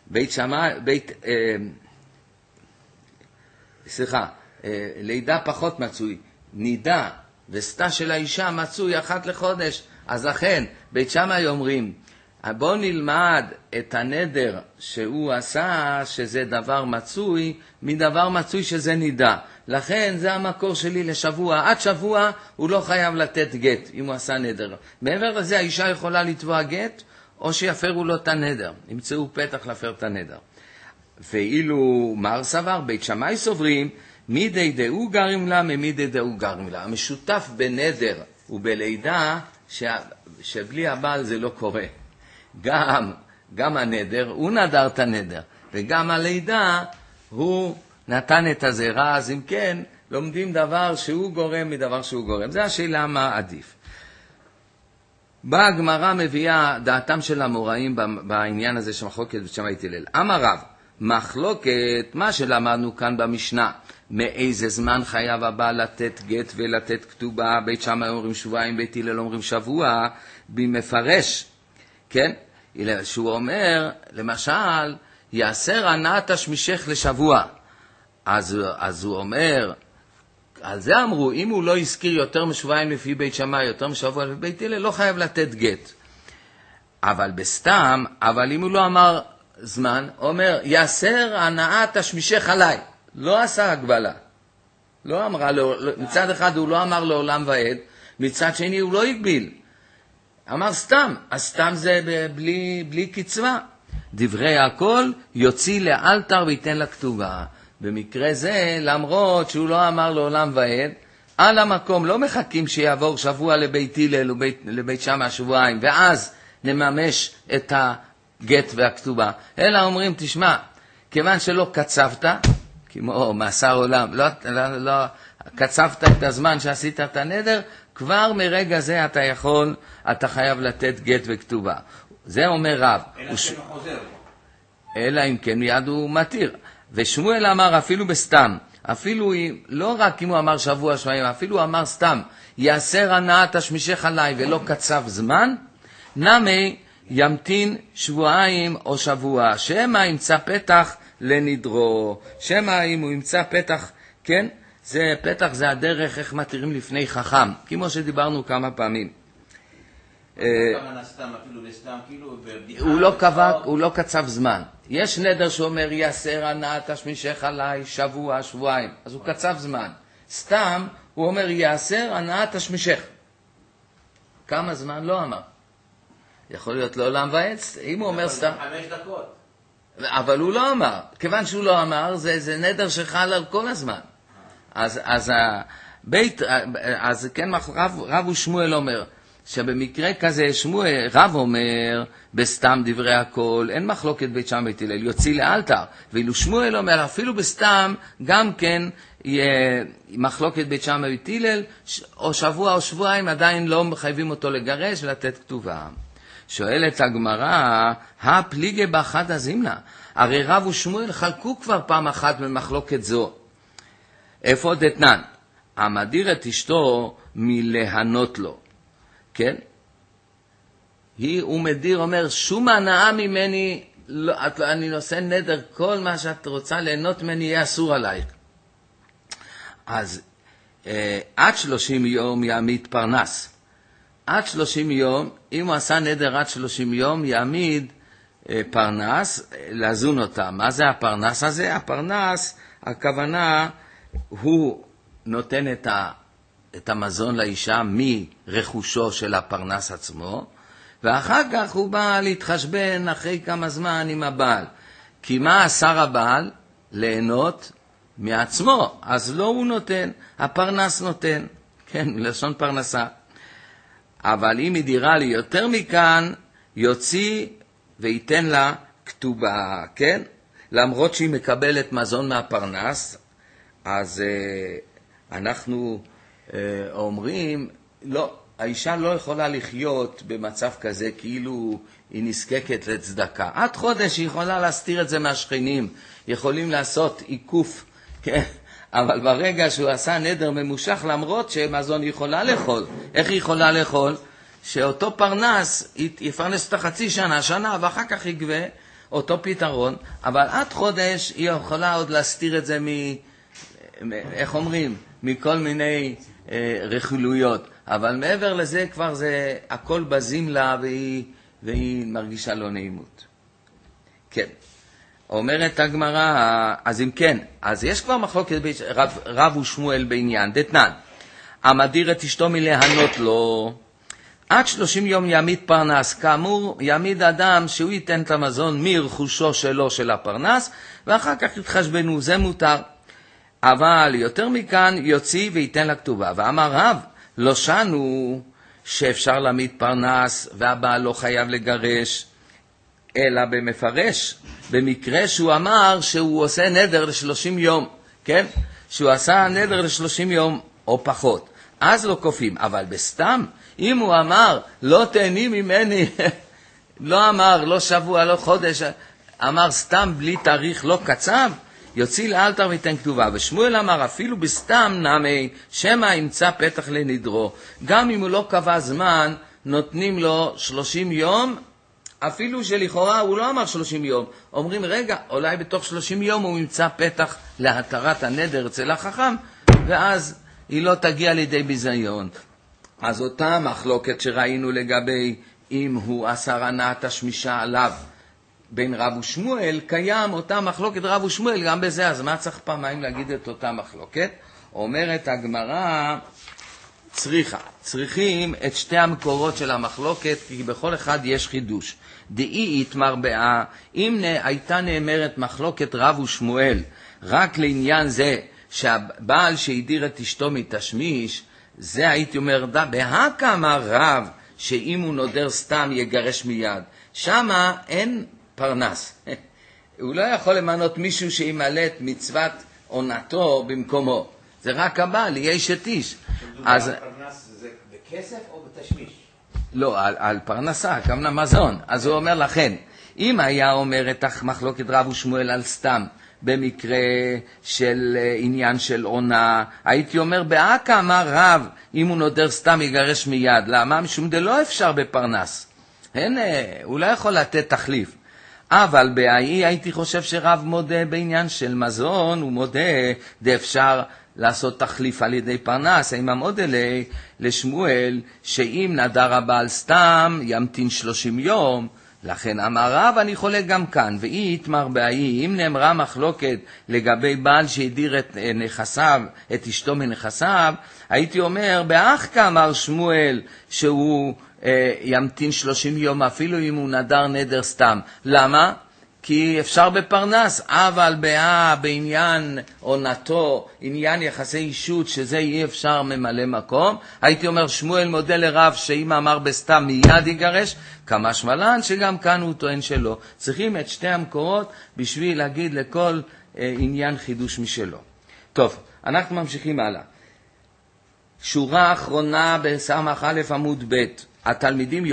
לידה פחות מצוי. נידה וסתה של האישה מצוי 1 לחודש. אז לכן, בית שמאי אומרים, בואו נלמד את הנדר שהוא עשה, שזה דבר מצוי, מדבר מצוי שזה נידע. לכן זה המקור שלי לשבוע. עד שבוע הוא לא חייב לתת גט, אם הוא עשה נדר. מעבר לזה האישה יכולה לתבוע גט, או שיפרו לו את הנדר. ימצאו פתח להפר את הנדר. ואילו מר סבר, בית שמאי סוברים, מידי דאו גרים לה, ממידי דאו גרים לה. המשותף בנדר ובלידה, שבלי הבעל זה לא קורה. גם הנדר, הוא נדר את הנדר, וגם הלידה, הוא נתן את הזרע, אז אם כן, לומדים דבר שהוא גורם מדבר שהוא גורם. זה השאלה מה עדיף. באה הגמרא מביאה דעתם של המוראים בעניין הזה שמחלוקת בית שמאי הלל. אמר רב, מחלוקת, מה שלמדנו כאן במשנה, מאיזה זמן חייב הבעל לתת גט ולתת כתובה, בית שמאי אומרים שבועיים, בית הלל אומרים שבוע, במפרש, כן? שהוא אומר, למשל, יאסר הנאת תשמישך לשבוע. אז הוא אומר, על זה אמרו, אם הוא לא הזכיר יותר משבועיים לפי בית שמאי, יותר משבוע לפי בית הלל, לא חייב לתת גט. אבל בסתם, אבל אם הוא לא אמר זמן, הוא אומר, יאסר הנאת תשמישך עליי. לא עשה הגבלה. לא אמרה, מצד אחד הוא לא אמר לעולם ועד, מצד שני הוא לא הגביל. אמר סתם, הסתם זה בלי קצבה. דברי הכל יוציא לאלתר ויתן לה כתובה. במקרה זה, למרות שהוא לא אמר לעולם ועד, על המקום לא מחכים שיעבור שבוע לבית הלל ולבית שמאי שבועיים, ואז נממש את הגט והכתובה. אלא אומרים, תשמע, כיוון שלא קצבת, כמו מאסר עולם, לא קצבת את הזמן שעשית את הנדר, כבר מרגע זה אתה חייב לתת גט וכתובה. זה אומר רב. אלא אם כן מיד הוא מתיר. ושמואל אמר אפילו בסתם, אפילו לא רק אם הוא אמר שבוע שבועיים, אפילו הוא אמר סתם, יאסר הנאת תשמישך עליי ולא קצב זמן, נמי ימתין שבועיים או שבוע, שמא ימצא פתח לנדרו, שמא אם הוא ימצא פתח, כן? זה פתח, זה הדרך איך מתירים לפני חכם, כמו שדיברנו כמה פעמים. הוא לא קצב זמן. יש נדר שאומר יאסר הנאת תשמישך עליי שבוע, שבועיים, אז הוא קצב זמן. סתם הוא אומר יאסר הנאת תשמישך. כמה זמן? לא אמר. יכול להיות לעולם ועץ, אם הוא אומר סתם. 5 דקות. אבל הוא לא אמר. כיוון שהוא לא אמר, זה נדר שחל על כל הזמן. אז כן, רב ושמואל אומר, שבמקרה כזה רב אומר, בסתם דברי הכל, אין מחלוקת בית שמאי בית הלל, יוציא לאלתר. ואילו שמואל אומר, אפילו בסתם, גם כן יהיה מחלוקת בית שמאי בית הלל, או שבוע או שבועיים, עדיין לא מחייבים אותו לגרש ולתת כתובה. שואלת הגמרא, הפליגה באחד הזימנה. הרי רב ושמואל חלקו כבר פעם אחת במחלוקת זו. איפה דתנן? המדיר את אשתו מלהנות לו. כן? הוא מדיר, אומר, שום הנאה ממני, לא, אני נושא נדר, כל מה שאת רוצה ליהנות ממני יהיה אסור עלייך. אז עד 30 יום יעמיד פרנס. עד 30 יום, אם הוא עשה נדר עד 30 יום, יעמיד פרנס, לזון אותה. מה זה הפרנס הזה? הפרנס, הכוונה, הוא נותן את המזון לאישה מרכושו של הפרנס עצמו, ואחר כך הוא בא להתחשבן אחרי כמה זמן עם הבעל. כי מה אסר הבעל? ליהנות מעצמו. אז לא הוא נותן, הפרנס נותן. כן, לשון פרנסה. אבל אם היא דירה לי יותר מכאן, יוציא וייתן לה כתובה, כן? למרות שהיא מקבלת מזון מהפרנס, אז אנחנו אומרים, לא, האישה לא יכולה לחיות במצב כזה כאילו היא נזקקת לצדקה. עד חודש היא יכולה להסתיר את זה מהשכנים, יכולים לעשות עיקוף, כן? אבל ברגע שהוא עשה נדר ממושך, למרות שמזון היא יכולה לאכול. איך היא יכולה לאכול? שאותו פרנס יפרנס אותה חצי שנה, ואחר כך יגבה אותו פתרון, אבל עד חודש היא יכולה עוד להסתיר את זה איך אומרים? מכל מיני רכילויות. אבל מעבר לזה כבר זה הכל בזים לה, והיא מרגישה לא נעימות. כן. אומרת הגמרא, אז אם כן, אז יש כבר מחלוקת רב ושמואל בעניין, דתנן, המדיר את אשתו מלהנות לו, עד 30 יום יעמיד פרנס, כאמור יעמיד אדם שהוא ייתן את המזון מרכושו שלו של הפרנס, ואחר כך יתחשבנו, זה מותר. אבל יותר מכאן יוציא וייתן לה כתובה. ואמר רב, לא שנו שאפשר להעמיד פרנס והבעל לא חייב לגרש, אלא במפרש, במקרה שהוא אמר שהוא עושה נדר ל30 יום, כן? שהוא עשה נדר ל30 יום או פחות, אז לא כופים. אבל בסתם, אם הוא אמר לא תהני ממני, לא אמר לא שבוע, לא חודש, אמר סתם בלי תאריך לא קצב, יוציא לאלתר ויתן כתובה. ושמואל אמר אפילו בסתם נמי שמא ימצא פתח לנדרו, גם אם הוא לא קבע זמן נותנים לו 30 יום, אפילו שלכאורה הוא לא אמר 30 יום, אומרים רגע אולי בתוך 30 יום הוא ימצא פתח להתרת הנדר אצל החכם, ואז היא לא תגיע לידי ביזיון. אז אותה מחלוקת שראינו לגבי אם הוא אסר הנעת השמישה עליו בין רב ושמואל, קיים אותה מחלוקת רב ושמואל גם בזה. אז מה צריך פעמיים להגיד את אותה מחלוקת? אומרת הגמרא, צריכים את שתי המקורות של המחלוקת, כי בכל אחד יש חידוש. דאי התמרבעה, אם הייתה נאמרת מחלוקת רב ושמואל רק לעניין זה שהבעל שהדיר את אשתו מתשמיש, זה הייתי אומר בהקמה רב שאם הוא נודר סתם יגרש מיד, שמה אין פרנס. הוא לא יכול למנות מישהו שימלא את מצוות עונתו במקומו, זה רק הבעל, יש את איש. אז פרנס זה בכסף או בתשמיש? לא, על פרנסה, כמנה מזון. אז הוא אומר לכן, אם היה אומר את מחלוקת רב ושמואל על סתם, במקרה של עניין של עונה, הייתי אומר באקה אמר רב, אם הוא נודר סתם יגרש מיד. למה? משום דלא אפשר בפרנס. הוא לא יכול לתת תחליף. אבל בהאי הייתי חושב שרב מודה בעניין של מזון, הוא מודה אפשר לעשות תחליף על ידי פרנס. אם עמוד אלי לשמואל שאם נדר הבעל סתם ימתין 30 יום, לכן אמר רב אני חולק גם כאן. ואי יתמר בהאי, אם נאמרה מחלוקת לגבי בעל שהדיר את נכסיו, את אשתו מנכסיו, הייתי אומר באח כאמר שמואל שהוא ימתין 30 יום אפילו אם הוא נדר נדר סתם. למה? כי אפשר בפרנס, אבל בעניין עונתו, עניין יחסי אישות, שזה אי אפשר ממלא מקום, הייתי אומר שמואל מודה לרב שאם אמר בסתם מיד יגרש, כמה שמלן שגם כאן הוא טוען שלא. צריכים את שתי המקורות בשביל להגיד לכל עניין חידוש משלו. טוב, אנחנו ממשיכים הלאה. שורה אחרונה בסמך א' עמוד ב', התלמידים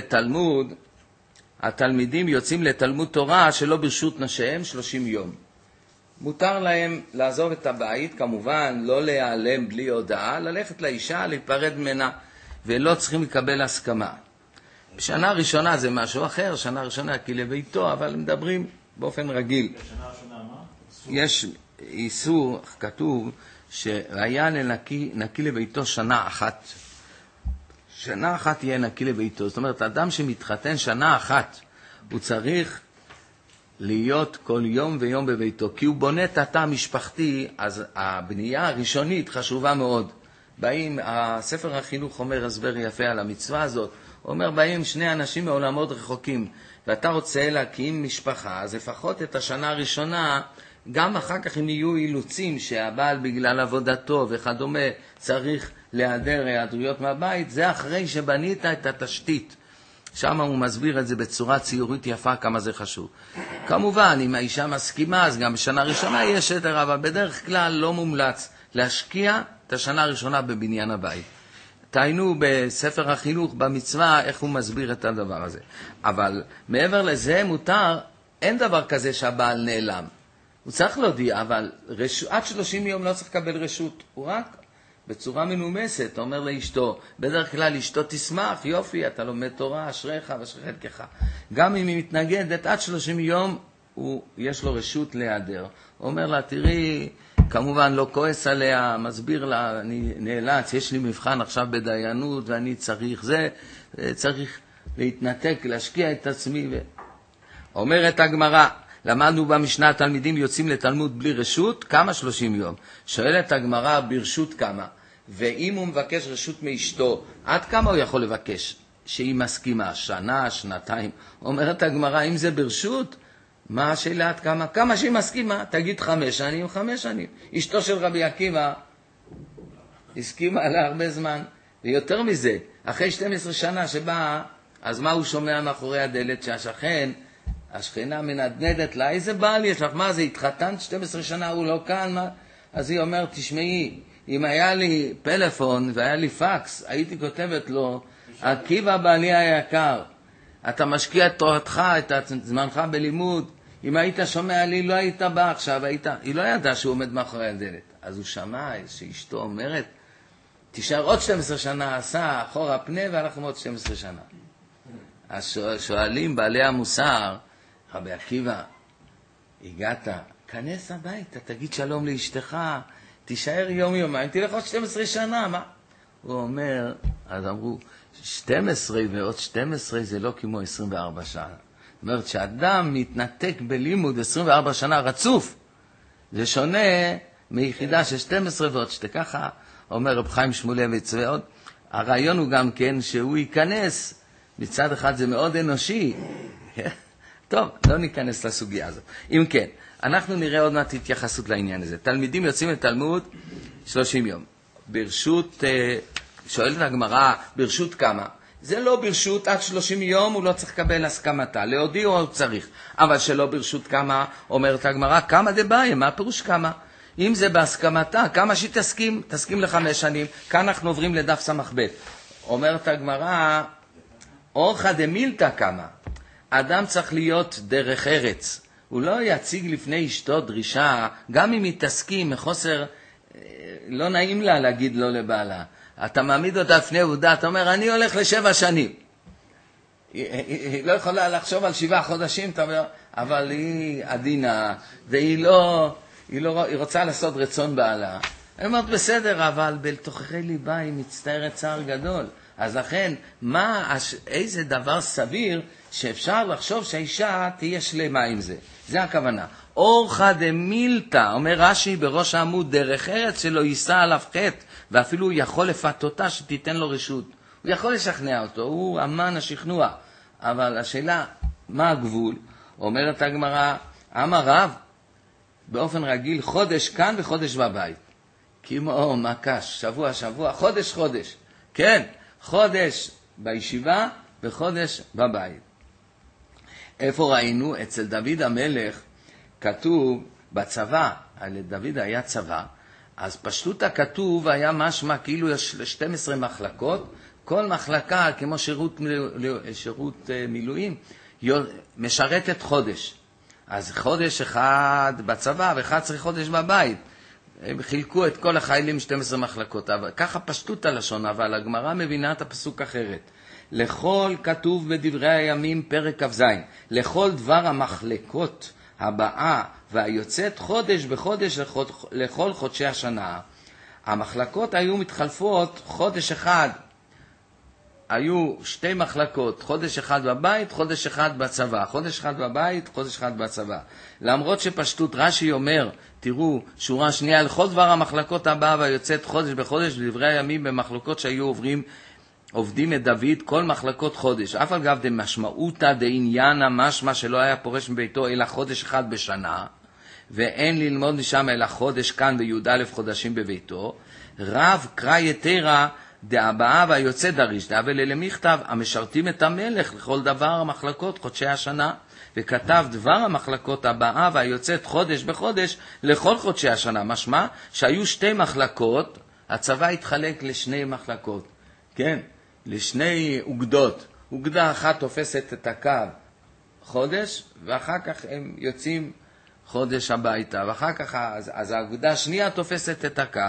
יוצאים לתלמוד תורה שלא ברשות נשיהם 30 יום. מותר להם לעזוב את הבית, כמובן לא להיעלם בלי הודעה, ללכת לאישה, להיפרד ממנה, ולא צריכים לקבל הסכמה. בשנה ראשונה זה משהו אחר, שנה ראשונה כי לביתו, אבל מדברים באופן רגיל. בשנה ראשונה מה? יש איסור, כתוב, שהיה נקי לביתו שנה אחת. שנה אחת יהיה נקי לביתו. זאת אומרת, אדם שמתחתן שנה אחת, הוא צריך להיות כל יום ויום בביתו. כי הוא בונה את התא המשפחתי, אז הבנייה הראשונית חשובה מאוד. הספר החינוך אומר הסבר יפה על המצווה הזאת. הוא אומר, באים שני אנשים מעולמות רחוקים, ואתה רוצה להקים משפחה, אז לפחות את השנה הראשונה, גם אחר כך אם יהיו אילוצים שהבעל בגלל עבודתו וכדומה צריך להיעדר היעדרויות מהבית, זה אחרי שבנית את התשתית. שם הוא מסביר את זה בצורה ציורית יפה כמה זה חשוב. כמובן, אם האישה מסכימה, אז גם בשנה ראשונה יש יותר, אבל בדרך כלל לא מומלץ להשקיע את השנה הראשונה בבניין הבית. תעיינו בספר החינוך במצווה איך הוא מסביר את הדבר הזה. אבל מעבר לזה מותר, אין דבר כזה שהבעל נעלם. הוא צריך להודיע, אבל עד 30 יום לא צריך לקבל רשות. הוא רק בצורה מנומסת אומר לאשתו, בדרך כלל אשתו תשמח, יופי, אתה לומד תורה, אשריך ואשרי חלקך. גם אם היא מתנגדת, עד 30 יום יש לו רשות להיעדר. הוא אומר לה, תראי, כמובן לא כועס עליה, מסביר לה, אני נאלץ, יש לי מבחן עכשיו בדיינות ואני צריך זה, צריך להתנתק, להשקיע את עצמי. אומרת הגמרא, למדנו במשנה, תלמידים יוצאים לתלמוד בלי רשות, כמה? 30 יום. שואלת הגמרא, ברשות כמה? ואם הוא מבקש רשות מאשתו, עד כמה הוא יכול לבקש? שהיא מסכימה, שנה, שנתיים. אומרת הגמרא, אם זה ברשות, מה השאלה עד כמה? כמה שהיא מסכימה, תגיד 5 שנים, 5 שנים. אשתו של רבי עקיבא הסכימה לה הרבה זמן. ויותר מזה, אחרי 12 שנה שבאה, אז מה הוא שומע מאחורי הדלת? השכנה מנדנדת לה, איזה בעל יש לך? מה זה, התחתנת 12 שנה, הוא לא כאן? מה? אז היא אומרת, תשמעי, אם היה לי פלאפון והיה לי פקס, הייתי כותבת לו, עקיבא בעלי היקר, אתה משקיע את תורתך, את זמנך בלימוד, אם היית שומע לי, לא היית בא עכשיו, היא לא ידעה שהוא עומד מאחורי הדלת. אז הוא שמע שאשתו אומרת, תישאר עוד 12 שנה, עשה אחורה פנה והלכנו עוד 12 שנה. אז שואלים בעלי המוסר, רבי עקיבא, הגעת, כנס הביתה, תגיד שלום לאשתך, תישאר יום יומיים, תלך עוד 12 שנה, מה? הוא אומר, אז אמרו, 12 ועוד 12 זה לא כמו 24 שנה. זאת אומרת, שאדם מתנתק בלימוד 24 שנה רצוף, זה שונה מיחידה של 12 ועוד 2. ככה אומר רב חיים שמואלביץ ועוד. הרעיון הוא גם כן שהוא ייכנס, מצד אחד זה מאוד אנושי. טוב, לא ניכנס לסוגיה הזאת. אם כן, אנחנו נראה עוד מעט התייחסות לעניין הזה. תלמידים יוצאים לתלמוד 30 יום. ברשות, שואלת הגמרא, ברשות כמה? זה לא ברשות, עד 30 יום הוא לא צריך לקבל הסכמתה. להודיע הוא צריך. אבל שלא ברשות כמה, אומרת הגמרא, כמה דבעי, מה פירוש כמה? אם זה בהסכמתה, כמה שהיא תסכים ל5 שנים. כאן אנחנו עוברים לדף סמך ב'. אומרת הגמרא, אורחא דמילתא כמה. אדם צריך להיות דרך ארץ. הוא לא יציג לפני אשתו דרישה, גם אם היא תסכים מחוסר, לא נעים לה להגיד לא לבעלה. אתה מעמיד אותה לפני עובדה, אתה אומר, אני הולך ל7 שנים. היא לא יכולה לחשוב על 7 חודשים, אתה אומר, אבל היא עדינה, והיא היא רוצה לעשות רצון בעלה. אני אומרת, בסדר, אבל בתוככי ליבה היא מצטערת צער גדול. אז לכן, איזה דבר סביר שאפשר לחשוב שהאישה תהיה שלמה עם זה? זה הכוונה. אורחא דמילתא, אומר רש"י בראש העמוד, דרך ארץ שלא יישא עליו חטא, ואפילו הוא יכול לפתותה שתיתן לו רשות. הוא יכול לשכנע אותו, הוא אמן השכנוע. אבל השאלה, מה הגבול? אומרת הגמרא, אמר רב, באופן רגיל חודש כאן וחודש בבית. כמו מקש, שבוע, חודש. כן, חודש בישיבה וחודש בבית. איפה ראינו? אצל דוד המלך כתוב בצבא, לדוד היה צבא, אז פשטות הכתוב היה משמע כאילו יש 12 מחלקות, כל מחלקה כמו שירות מילואים משרתת חודש. אז חודש אחד בצבא ו11 חודש בבית. הם חילקו את כל החיילים 12 מחלקות. ככה פשטות הלשון, אבל הגמרא מבינה את הפסוק אחרת. לכל כתוב בדברי הימים פרק כ"ז, לכל דבר המחלקות הבאה והיוצאת חודש בחודש לכל חודשי השנה. המחלקות היו מתחלפות חודש אחד. היו 2 מחלקות, חודש אחד בבית, חודש אחד בצבא. חודש אחד בבית, חודש אחד בצבא. למרות שפשטות רש"י אומר, תראו, שורה שנייה, לכל דבר המחלקות הבאה והיוצאת חודש בחודש, בדברי הימים במחלקות שהיו עובדים את דוד, כל מחלקות חודש. אף על גב דמשמעותא דעניינה משמע שלא היה פורש מביתו אלא חודש אחד בשנה, ואין ללמוד משם אלא חודש כאן וי"א חודשים בביתו, רב קרא יתרה דהבאה והיוצא דריש, דאבל למכתב המשרתים את המלך לכל דבר המחלקות חודשי השנה, וכתב דבר המחלקות הבאה והיוצאת חודש בחודש לכל חודשי השנה. משמע שהיו 2 מחלקות, הצבא התחלק ל2 מחלקות, כן, ל2 אוגדות. אוגדה אחת תופסת את הקו חודש, ואחר כך הם יוצאים חודש הביתה, ואחר כך אז האוגדה השנייה תופסת את הקו.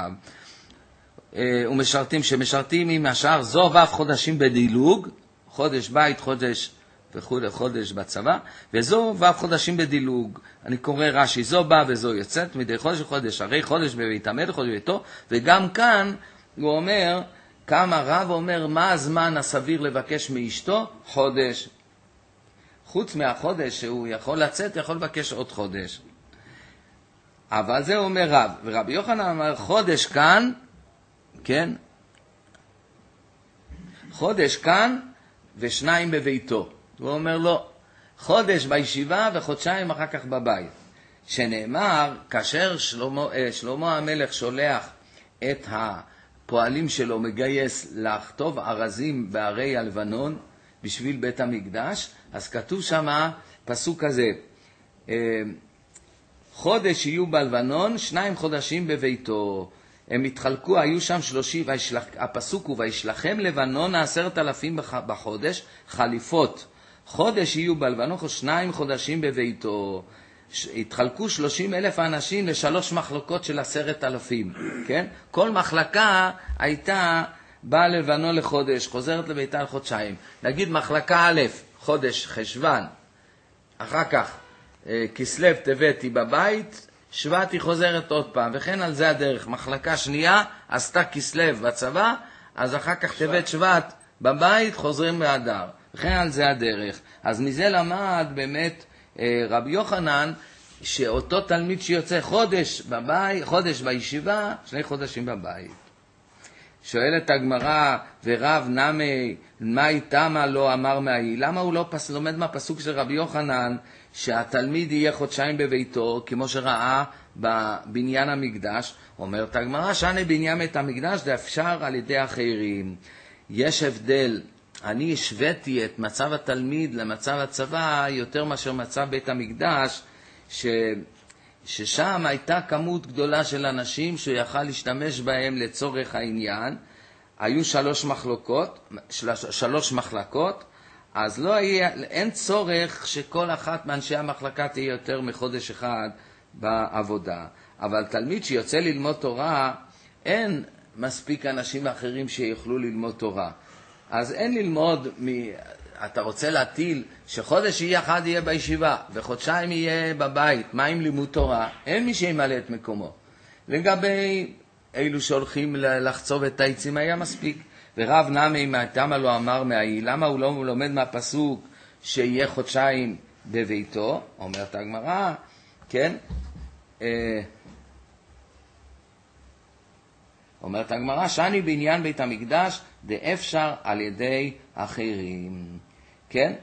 ומשרתים שמשרתים עם השאר זו ו' חודשים בדילוג, חודש בית, חודש וכו', חודש בצבא, וזו ו' חודשים בדילוג. אני קורא רש"י, זו בא וזו יוצאת מדי חודש לחודש, הרי חודש בבית המלך, חודש בביתו, וגם כאן הוא אומר כמה רב אומר, מה הזמן הסביר לבקש מאשתו? חודש. חוץ מהחודש שהוא יכול לצאת, יכול לבקש עוד חודש. אבל זה אומר רב. ורבי יוחנן אומר, חודש כאן, כן? חודש כאן ושניים בביתו. הוא אומר לו, חודש בישיבה וחודשיים אחר כך בבית. שנאמר, כאשר שלמה המלך שולח את הפועלים שלו, מגייס לכתוב ארזים בערי הלבנון בשביל בית המקדש, אז כתוב שם פסוק כזה, חודש יהיו בלבנון, 2 חודשים בביתו. הם התחלקו, היו שם 30, הפסוק הוא, וישלחם לבנון 10,000 בחודש, חליפות. חודש יהיו בלבנון, 2 חודשים בביתו. התחלקו 30,000 אנשים ל3 מחלקות של 10,000, כן? כל מחלקה הייתה באה לבנון לחודש, חוזרת לביתה לחודשיים. נגיד מחלקה א', חודש חשבן, אחר כך כסלו טבת היא בבית, שבט היא חוזרת עוד פעם, וכן על זה הדרך. מחלקה שנייה עשתה כסלו בצבא, אז אחר כך טבת שבט בבית, חוזרים באדר, וכן על זה הדרך. אז מזה למד באמת רבי יוחנן, שאותו תלמיד שיוצא חודש בבית, חודש בישיבה, 2 חודשים בבית. שואלת הגמרא, ורב נמי, מה איתמה לא אמר מהי? למה הוא לא לומד מהפסוק של רבי יוחנן, שהתלמיד יהיה חודשיים בביתו, כמו שראה בבניין המקדש? אומרת הגמרא, שאני בניין את המקדש, זה אפשר על ידי אחרים. יש הבדל, אני השוויתי את מצב התלמיד למצב הצבא יותר מאשר מצב בית המקדש, ששם הייתה כמות גדולה של אנשים שיכל להשתמש בהם לצורך העניין. היו 3 מחלקות, אז אין צורך שכל אחת מאנשי המחלקה תהיה יותר מחודש אחד בעבודה. אבל תלמיד שיוצא ללמוד תורה, אין מספיק אנשים אחרים שיוכלו ללמוד תורה. אז אין ללמוד, אתה רוצה להטיל שחודש אחד יהיה בישיבה וחודשיים יהיה בבית, מה עם לימוד תורה? אין מי שימלא את מקומו. לגבי אלו שהולכים לחצוב את העצים היה מספיק. ורב נמי מהתמה לא אמר מהי, למה הוא לא לומד מהפסוק שיהיה חודשיים בביתו? אומרת הגמרא, כן? אומרת הגמרא, שאני בעניין בית המקדש דאפשר על ידי אחרים, כן?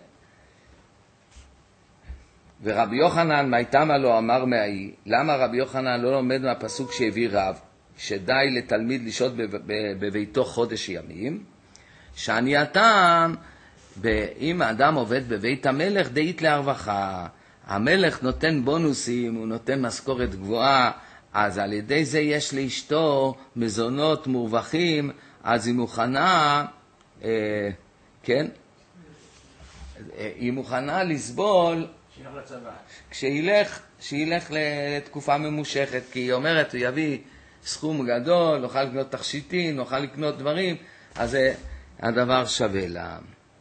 ורבי יוחנן מהתמה לא אמר מהי, למה רבי יוחנן לא לומד מהפסוק שהביא רב, שדי לתלמיד לשהות בביתו חודש ימים? שאני הטעם, אם האדם עובד בבית המלך, דאית להרווחה. המלך נותן בונוסים, הוא נותן משכורת גבוהה, אז על ידי זה יש לאשתו מזונות מורווחים, אז היא מוכנה, כן? היא מוכנה לסבול שילך לתקופה ממושכת, כי היא אומרת, הוא יביא סכום גדול, נוכל לקנות תכשיטים, נוכל לקנות דברים, אז הדבר שווה לה.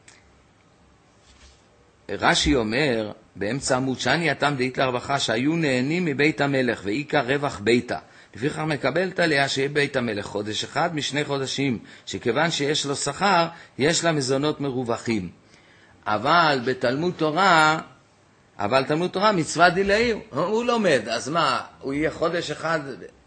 רש"י אומר, באמצע עמוד, שאני הטעם דאית להרווחה, שהיו נהנים מבית המלך, ועיקר רווח ביתה. לפיכך מקבלת עליה שיהיה בית המלך חודש אחד מ2 חודשים, שכיוון שיש לו שכר, יש לה מזונות מרווחים. אבל בתלמוד תורה, מצווה דילי, הוא לומד, אז מה, הוא יהיה חודש אחד,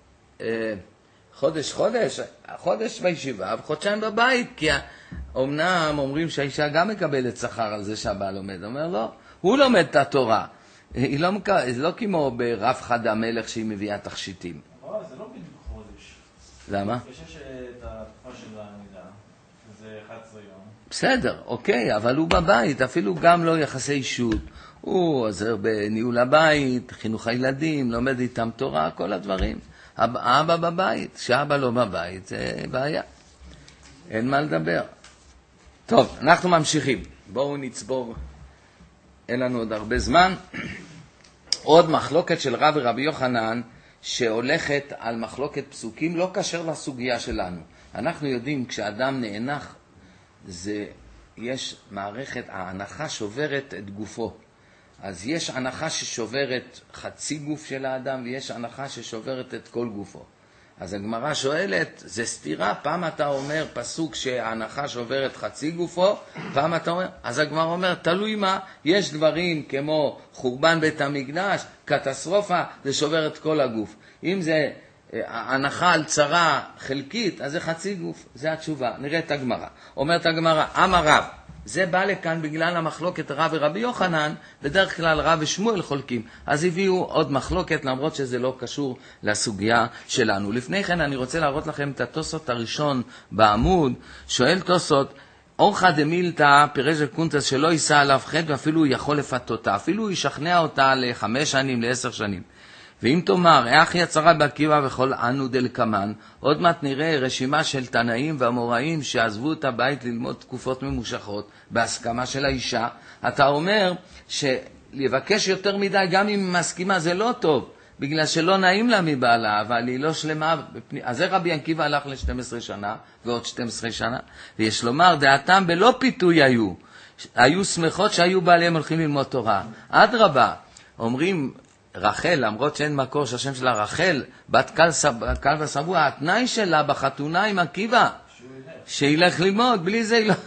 חודש בישיבה וחודשיים בבית, כי אמנם אומרים שהאישה גם מקבלת שכר על זה שהבעל לומד. אומר לא, הוא לומד את התורה. היא לא כמו ברב חד המלך שהיא מביאה תכשיטים. זה לא בדיוק חודש. למה? יש את התקופה של העמידה, זה 11 יום. בסדר, אוקיי, אבל הוא בבית, אפילו גם לא יחסי אישות. הוא עוזר בניהול הבית, חינוך הילדים, לומד איתם תורה, כל הדברים. האבא בבית, שאבא לא בבית, זה בעיה. אין מה לדבר. טוב, אנחנו ממשיכים. בואו נצבור, אין לנו עוד הרבה זמן. עוד מחלוקת של רב ורבי יוחנן, שהולכת על מחלוקת פסוקים, לא קשר לסוגיה שלנו. אנחנו יודעים, כשאדם נאנח, יש מערכת, ההנחה שוברת את גופו. אז יש הנחה ששוברת חצי גוף של האדם, ויש הנחה ששוברת את כל גופו. אז הגמרא שואלת, זה סתירה, פעם אתה אומר פסוק שהנחש עוברת חצי גופו, פעם אתה אומר, אז הגמרא אומר, תלוי מה, יש דברים כמו חורבן בית המקדש, קטסטרופה, זה שובר את כל הגוף. אם זה הנחה על צרה חלקית, אז זה חצי גוף, זה התשובה. נראה את הגמרא. אומרת הגמרא, אמר רב, זה בא לכאן בגלל המחלוקת רב ורבי יוחנן, בדרך כלל רב ושמואל חולקים, אז הביאו עוד מחלוקת, למרות שזה לא קשור לסוגיה שלנו. לפני כן אני רוצה להראות לכם את התוספות הראשון בעמוד. שואל תוספות, אורחא דמילתא פירש קונטס שלא יישא עליו חטא, ואפילו הוא יכול לפתות אותה, אפילו הוא ישכנע אותה ל5 שנים, ל10 שנים. ואם תאמר, איך יצרה בעקיבא וכל אנו דלקמן, עוד מעט נראה רשימה של תנאים ואמוראים שעזבו את הבית ללמוד תקופות ממושכות, בהסכמה של האישה. אתה אומר שלבקש יותר מדי, גם אם היא מסכימה, זה לא טוב, בגלל שלא נעים לה מבעלה, אבל היא לא שלמה. אז זה רבי עקיבא הלך ל12 שנה, ועוד 12 שנה, ויש לומר, דעתם בלא פיתוי היו שמחות שהיו בעליהם הולכים ללמוד תורה. אדרבה, אומרים, רחל, למרות שאין מקור שהשם שלה רחל, בת קל וסבוע, התנאי שלה בחתונה עם עקיבא, שילך ללמוד, בלי זה היא לא...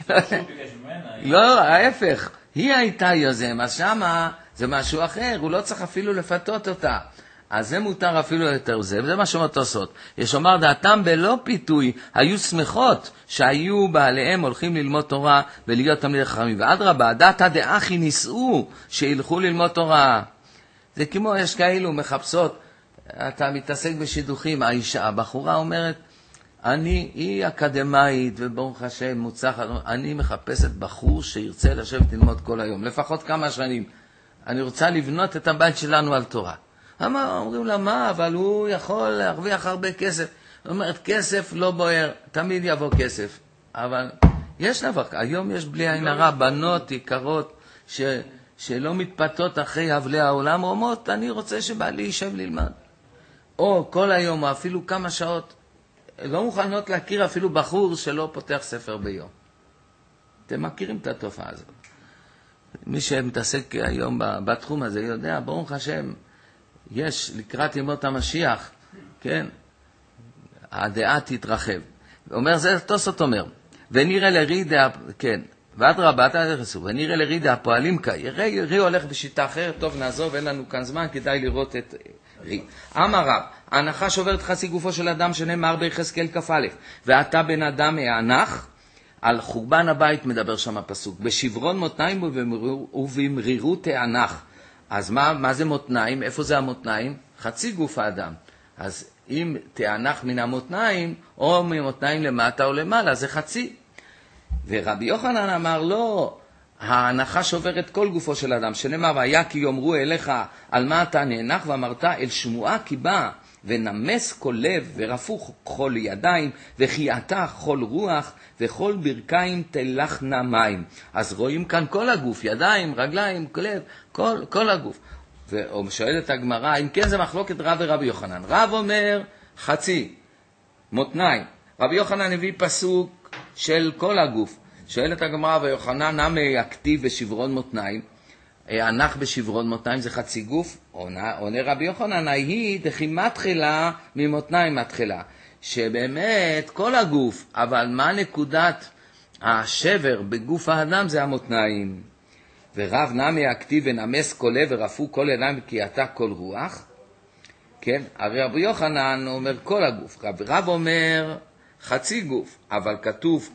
לא, ההפך, היא הייתה יוזם, אז שמה זה משהו אחר, הוא לא צריך אפילו לפתות אותה. אז זה מותר אפילו יותר זה, וזה מה שאומרת עושות. יש אומר, דעתם בלא פיתוי, היו שמחות שהיו בעליהם הולכים ללמוד תורה ולהיות תלמידי חכמים. ואדרבה, דעתה דאחי נישאו שילכו ללמוד תורה. זה כמו יש כאלו מחפשות, אתה מתעסק בשידוכים, האישה, הבחורה אומרת, היא אקדמאית וברוך השם מוצחת, אני מחפשת בחור שירצה לשבת ללמוד כל היום, לפחות כמה שנים. אני רוצה לבנות את הבית שלנו על תורה. אומרים לה, מה? אבל הוא יכול להרוויח הרבה כסף. זאת אומרת, כסף לא בוער, תמיד יבוא כסף. אבל יש דבר, היום יש בלי עין הרע, בנות יקרות שלא מתפתות אחרי הבלי העולם, אומרות, אני רוצה שבעלי יישב ללמד. או כל היום, או אפילו כמה שעות, לא מוכנות להכיר אפילו בחור שלא פותח ספר ביום. אתם מכירים את התופעה הזאת. מי שמתעסק היום בתחום הזה יודע, ברוך השם, יש לקראת ימות המשיח, כן, הדעה תתרחב. אומר, זה תוספות אומר, ונראה לרידה, כן, ועד רבה, ונראה לרידה הפועלים כאי, רי הולך בשיטה אחרת, טוב נעזוב, אין לנו כאן זמן, כדאי לראות את רי. אמר רב, ההנחה עוברת חצי גופו של אדם שנאמר ביחזקאל כ"א, ואתה בן אדם הענך, על חורבן הבית מדבר שם הפסוק, בשברון מותניים ובמרירות הענך. אז מה זה מותניים? איפה זה המותניים? חצי גוף האדם. אז אם תענך מן המותניים, או ממותניים למטה או למעלה, זה חצי. ורבי יוחנן אמר לא, ההנחה שוברת כל גופו של אדם, שנאמר, היה כי יאמרו אליך על מה אתה נאנח, ואמרת אל שמועה כי בא, ונמס כל לב, ורפוך כל ידיים, וחייתה כל רוח, וכל ברכיים תלכנה מים. אז רואים כאן כל הגוף, ידיים, רגליים, לב, כל הגוף. ושואלת הגמרא, אם כן זה מחלוקת רב ורבי יוחנן. רב אומר חצי, מותניים. רבי יוחנן הביא פסוק של כל הגוף. שואלת הגמרא, ויוחנן נמי יקטיב בשברון מותניים. ענך בשברון מותניים זה חצי גוף. עונה רבי יוחנן, היא דכי מתחילה ממותניים מתחילה. שבאמת כל הגוף, אבל מה נקודת השבר בגוף האדם זה המותניים. ורב נמי יקטיב ונמס כל לב ורפו כל ידיים וקייתה כל רוח. כן, הרי רבי יוחנן אומר כל הגוף. רב אומר חצי גוף, אבל כתוב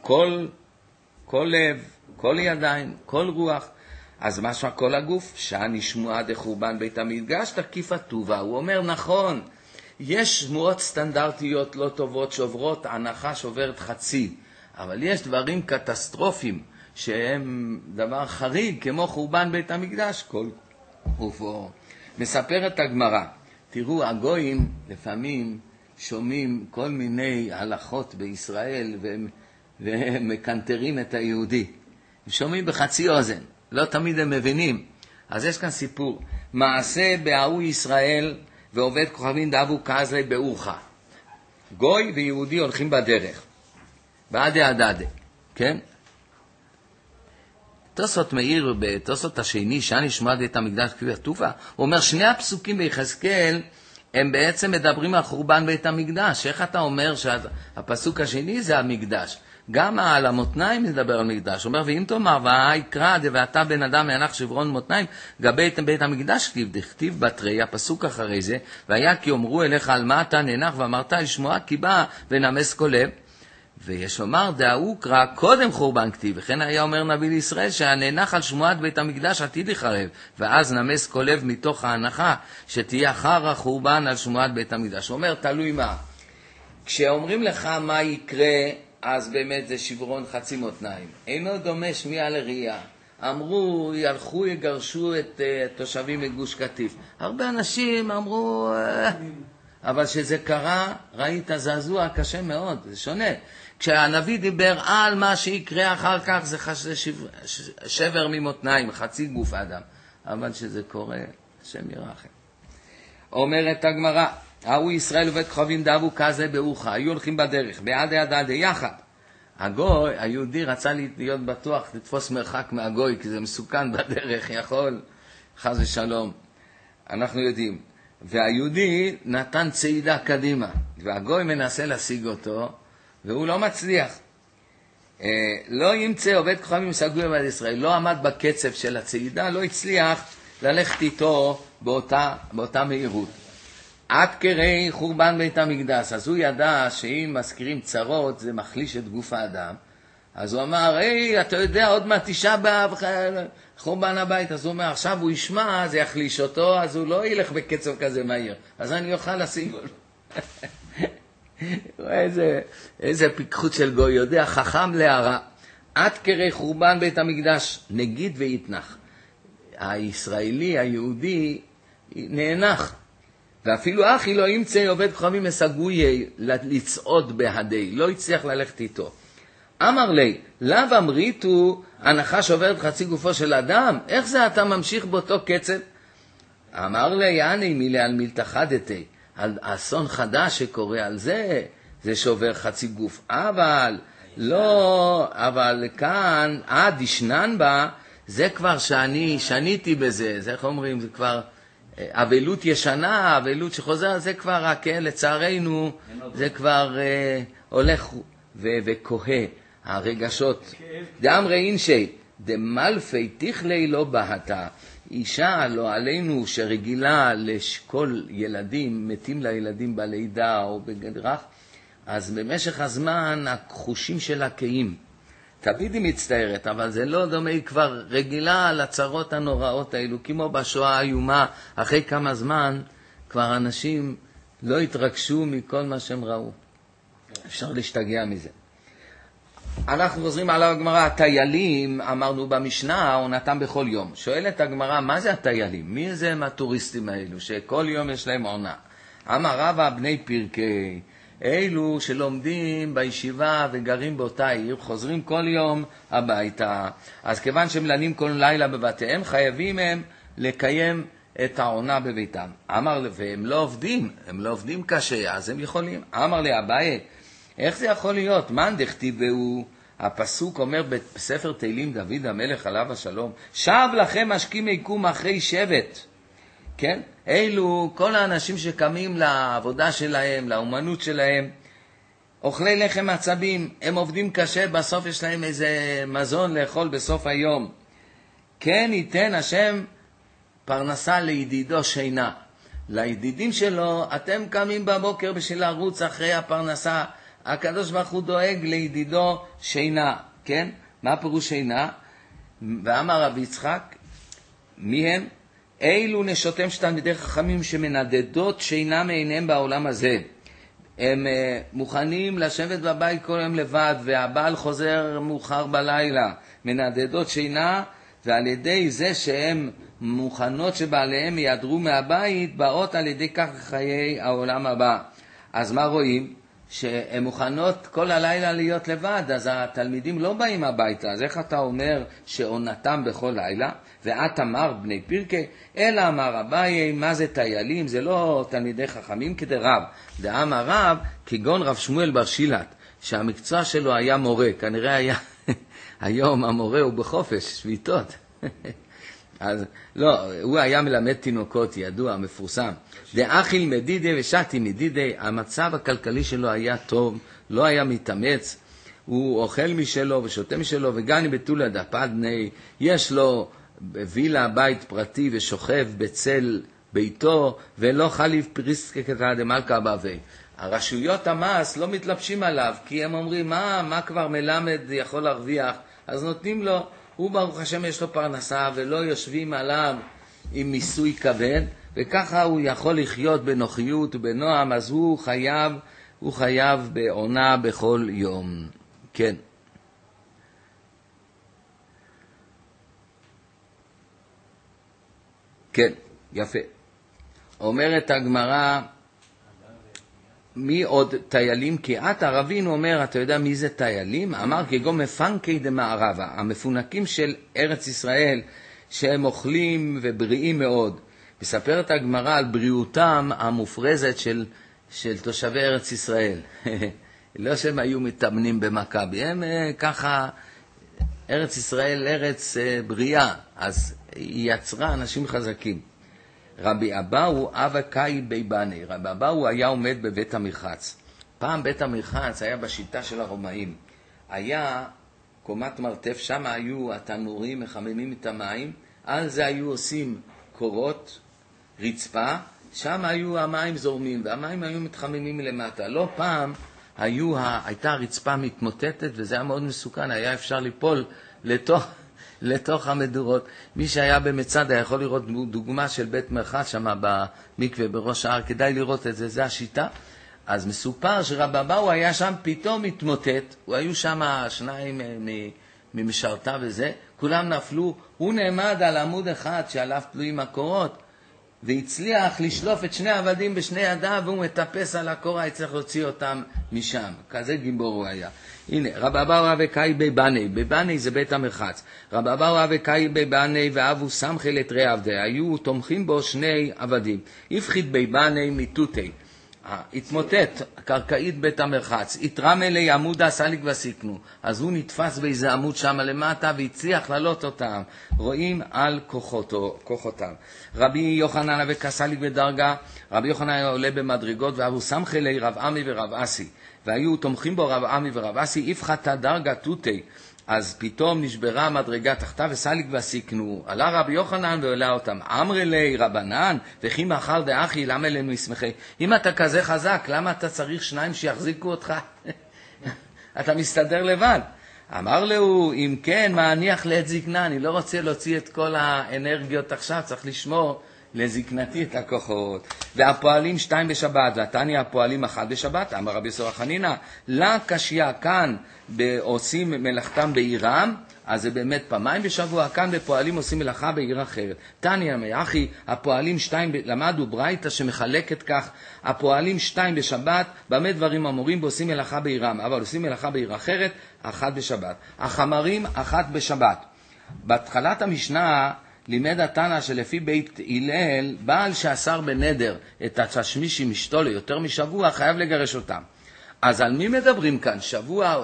כל לב, כל ידיים, כל רוח. אז משמע כל הגוף, שאני שמועה דחורבן בית המקדש תקיף הטובה. הוא אומר נכון, יש שמועות סטנדרטיות לא טובות שעוברות, הנחה שעוברת חצי, אבל יש דברים קטסטרופיים שהם דבר חריג, כמו חורבן בית המקדש, כל גופו. מספרת הגמרא, תראו, הגויים לפעמים שומעים כל מיני הלכות בישראל והם מקנטרים את היהודי. הם שומעים בחצי אוזן, לא תמיד הם מבינים. אז יש כאן סיפור, מעשה בהוא ישראל ועובד כוכבים דאבו כזלי באורחה. גוי ויהודי הולכים בדרך, בעדי הדדה, כן? תוספות מאיר בתוספות השני, שאני שמעתי את המקדש כפי הטובה, הוא אומר שני הפסוקים ביחזקאל הם בעצם מדברים על חורבן בית המקדש. איך אתה אומר שהפסוק השני זה המקדש? גם על המותניים מדבר על מקדש. הוא אומר, ואם תאמר, ויקרא ואתה בן אדם ינח שברון מותניים, גבי בית המקדש כתיב בתרי, הפסוק אחרי זה, והיה כי אומרו אליך על מה אתה ננח, ואמרת לשמוע כי בא ונמס כל לב. ויש לומר, דאו קרא קודם חורבן כתיב, וכן היה אומר נביא לישראל שהננח על שמועת בית המקדש עתיד לחרב, ואז נמס כל לב מתוך ההנחה שתהיה אחר החורבן על שמועת בית המקדש. הוא אומר, תלוי מה. כשאומרים לך מה יקרה, אז באמת זה שברון חצי מותניים. אינו דומה שמיעה לראייה. אמרו, ילכו יגרשו את תושבים מגוש קטיף. הרבה אנשים אמרו, אבל שזה קרה, ראית זעזוע קשה מאוד, זה שונה. כשהנביא דיבר על מה שיקרה אחר כך, זה שבר ממותניים, חצי גוף אדם. אבל שזה קורה, השם ירחם. אומרת הגמרא, ההוא ישראל ובית כוכבים דאבו כזה באוחה, היו הולכים בדרך, בעד יד יחד. הגוי, היהודי רצה להיות בטוח, לתפוס מרחק מהגוי, כי זה מסוכן בדרך, יכול, חס ושלום. אנחנו יודעים. והיהודי נתן צעידה קדימה, והגוי מנסה להשיג אותו, והוא לא מצליח. לא ימצא עובד כוכבים סגוי עבד ישראל, לא עמד בקצב של הצעידה, לא הצליח ללכת איתו באותה מהירות. עד כרי חורבן בית המקדש, אז הוא ידע שאם מזכירים צרות זה מחליש את גוף האדם, אז הוא אמר, אתה יודע, עוד מה תשעה באב חורבן הבית, אז הוא אומר, עכשיו הוא ישמע, זה יחליש אותו, אז הוא לא ילך בקצב כזה מהיר, אז אני אוכל לשים לו. איזה פיקחות של גוי, יודע, חכם להרע. עד כרי חורבן בית המקדש, נגיד ויתנח. הישראלי, היהודי, נאנח. ואפילו אחי לא ימצא עובד כוכבים מסגוי לצעוד בהדי, לא הצליח ללכת איתו. אמר לי, לאו אמריתו הנחש עוברת חצי גופו של אדם, איך זה אתה ממשיך באותו קצב? אמר לי, אני מילה על מלתחדתי, על אסון חדש שקורה על זה, זה שובר חצי גוף, אבל לא, אבל כאן, ישנן בה, זה כבר שאני שניתי בזה, זה איך אומרים, זה כבר אבלות ישנה, אבלות שחוזר, זה כבר, כן, לצערנו, זה כבר הולך וכוהה, הרגשות. דאמרי אינשי, דמלפי תכלי לא בהתה, אישה לא עלינו שרגילה לשקול ילדים, מתים לילדים בלידה או בגדרך, אז במשך הזמן החושים שלה קיים. תמיד היא מצטערת, אבל זה לא דומה, היא כבר רגילה לצרות הנוראות האלו, כמו בשואה האיומה, אחרי כמה זמן כבר אנשים לא התרגשו מכל מה שהם ראו. אפשר להשתגע מזה. אנחנו חוזרים על הגמרא, הטיילים, אמרנו במשנה, עונתם בכל יום. שואלת הגמרא, מה זה הטיילים? מי זה הם הטוריסטים האלו, שכל יום יש להם עונה? אמר רבא בני פרקי, אלו שלומדים בישיבה וגרים באותה עיר, חוזרים כל יום הביתה. אז כיוון שהם לנים כל לילה בבתיהם, חייבים הם לקיים את העונה בביתם. אמר, והם לא עובדים, הם לא עובדים קשה, אז הם יכולים. אמר לי, אביי, איך זה יכול להיות? מן דכתיבהו, הפסוק אומר בספר תהילים דוד המלך עליו השלום, שב לכם משקים יקום אחרי שבט. כן? אלו כל האנשים שקמים לעבודה שלהם, לאומנות שלהם, אוכלי לחם עצבים, הם עובדים קשה, בסוף יש להם איזה מזון לאכול בסוף היום. כן ייתן השם פרנסה לידידו שינה. לידידים שלו, אתם קמים בבוקר בשביל לרוץ אחרי הפרנסה, הקדוש ברוך הוא דואג לידידו שינה, כן? מה פירוש שינה? ואמר רב יצחק, מי הם? אילו נשותם שתלמידי חכמים שמנדדות שינה מעיניהם בעולם הזה. הם מוכנים לשבת בבית כל יום לבד, והבעל חוזר מאוחר בלילה, מנדדות שינה, ועל ידי זה שהם מוכנות שבעליהם יעדרו מהבית, באות על ידי כך חיי העולם הבא. אז מה רואים? שהן מוכנות כל הלילה להיות לבד, אז התלמידים לא באים הביתה. אז איך אתה אומר שעונתם בכל לילה? ואת אמר בני פרקי, אלא אמר אביי, מה זה טיילים? זה לא תלמידי חכמים כדי רב. דאמר רב, כגון רב שמואל בר שילת, שהמקצוע שלו היה מורה, כנראה היה, היום המורה הוא בחופש, שביתות. אז לא, הוא היה מלמד תינוקות, ידוע, מפורסם. דאכיל מדידי ושתי מדידי, המצב הכלכלי שלו היה טוב, לא היה מתאמץ, הוא אוכל משלו ושותה משלו, וגני בתולה דפדני, יש לו וילה, בית פרטי ושוכב בצל ביתו, ולא חליף פריסקה דמלכה באבי. הרשויות המס לא מתלבשים עליו, כי הם אומרים, מה כבר מלמד יכול להרוויח? אז נותנים לו, הוא ברוך השם יש לו פרנסה, ולא יושבים עליו עם מיסוי כבד, וככה הוא יכול לחיות בנוחיות ובנועם, אז הוא חייב בעונה בכל יום. כן. כן, יפה. אומרת הגמרא, מי עוד טיילים? כי את ערבין אומר, אתה יודע מי זה טיילים? אמר כגון מפנקי דמערבה, המפונקים של ארץ ישראל, שהם אוכלים ובריאים מאוד. מספרת הגמרא על בריאותם המופרזת של תושבי ארץ ישראל. לא שהם היו מתאמנים במכבי, הם ככה, ארץ ישראל ארץ בריאה, אז היא יצרה אנשים חזקים. רבי אבאו אבא קאי ביבני, רבי אבאו היה עומד בבית המרחץ. פעם בית המרחץ היה בשיטה של הרומאים. היה קומת מרתף, שם היו התנורים מחממים את המים, על זה היו עושים קורות, רצפה, שם היו המים זורמים, והמים היו מתחממים מלמטה. לא פעם הייתה הרצפה מתמוטטת, וזה היה מאוד מסוכן, היה אפשר ליפול לתוך המדורות. מי שהיה במצד היה יכול לראות דוגמה של בית מרחץ שם במקווה בראש ההר, כדאי לראות את זה, זה השיטה. אז מסופר שרב אבאו היה שם פתאום מתמוטט, היו שם שניים ממשרתה וזה, כולם נפלו, הוא נעמד על עמוד אחד שעליו תלויים הקורות, והצליח לשלוף את שני עבדים בשני ידיו, והוא מטפס על הקורה, יצטרך להוציא אותם משם. כזה גיבור הוא היה. הנה, רב אבאו אבקאי בבני, בבני זה בית המרחץ. רב אבאו אבקאי בבני ואבו סמכי לתרי עבדי, היו תומכים בו שני עבדים. הפחיד בבני מיטוטי. התמוטט, קרקעית בית המרחץ, התרם אלי עמודה סליק וסיכנו, אז הוא נתפס באיזה עמוד שם למטה והצליח לעלות אותם, רואים על כוחותם. רבי יוחנן וכסליק בדרגה, רבי יוחנן עולה במדרגות, ואבו סמך אלי רב עמי ורב אסי, והיו תומכים בו רב עמי ורב אסי, הפחתה דרגה תותי, אז פתאום נשברה המדרגה תחתה וסליק וסיכנו, עלה רבי יוחנן ועולה אותם, אמר אלי רבנן, וכי מאחר דאחי למה אלינו ישמחי? אם אתה כזה חזק, למה אתה צריך שניים שיחזיקו אותך? אתה מסתדר לבד. אמר לו, אם כן, מעניח לעת זקנה, אני לא רוצה להוציא את כל האנרגיות עכשיו, צריך לשמור לזקנתי את הכוחות. והפועלים 2 בשבת, והתני הפועלים 1 בשבת, אמר רבי סורא חנינא, לה קשיא כאן עושים מלאכתם בעירם, אז זה באמת פעמיים בשבוע, כאן בפועלים עושים מלאכה בעיר אחרת. תני אחי, הפועלים 2, למדו ברייתא שמחלקת כך, הפועלים 2 בשבת, במה דברים אמורים ועושים מלאכה בעירם, אבל עושים מלאכה בעיר אחרת, 1 בשבת. החמרים 1 בשבת. בהתחלת המשנה, לימד התנא שלפי בית הלל, בעל שאסר בנדר את התשמיש עם אשתו ליותר משבוע, חייב לגרש אותם. אז על מי מדברים כאן? שבוע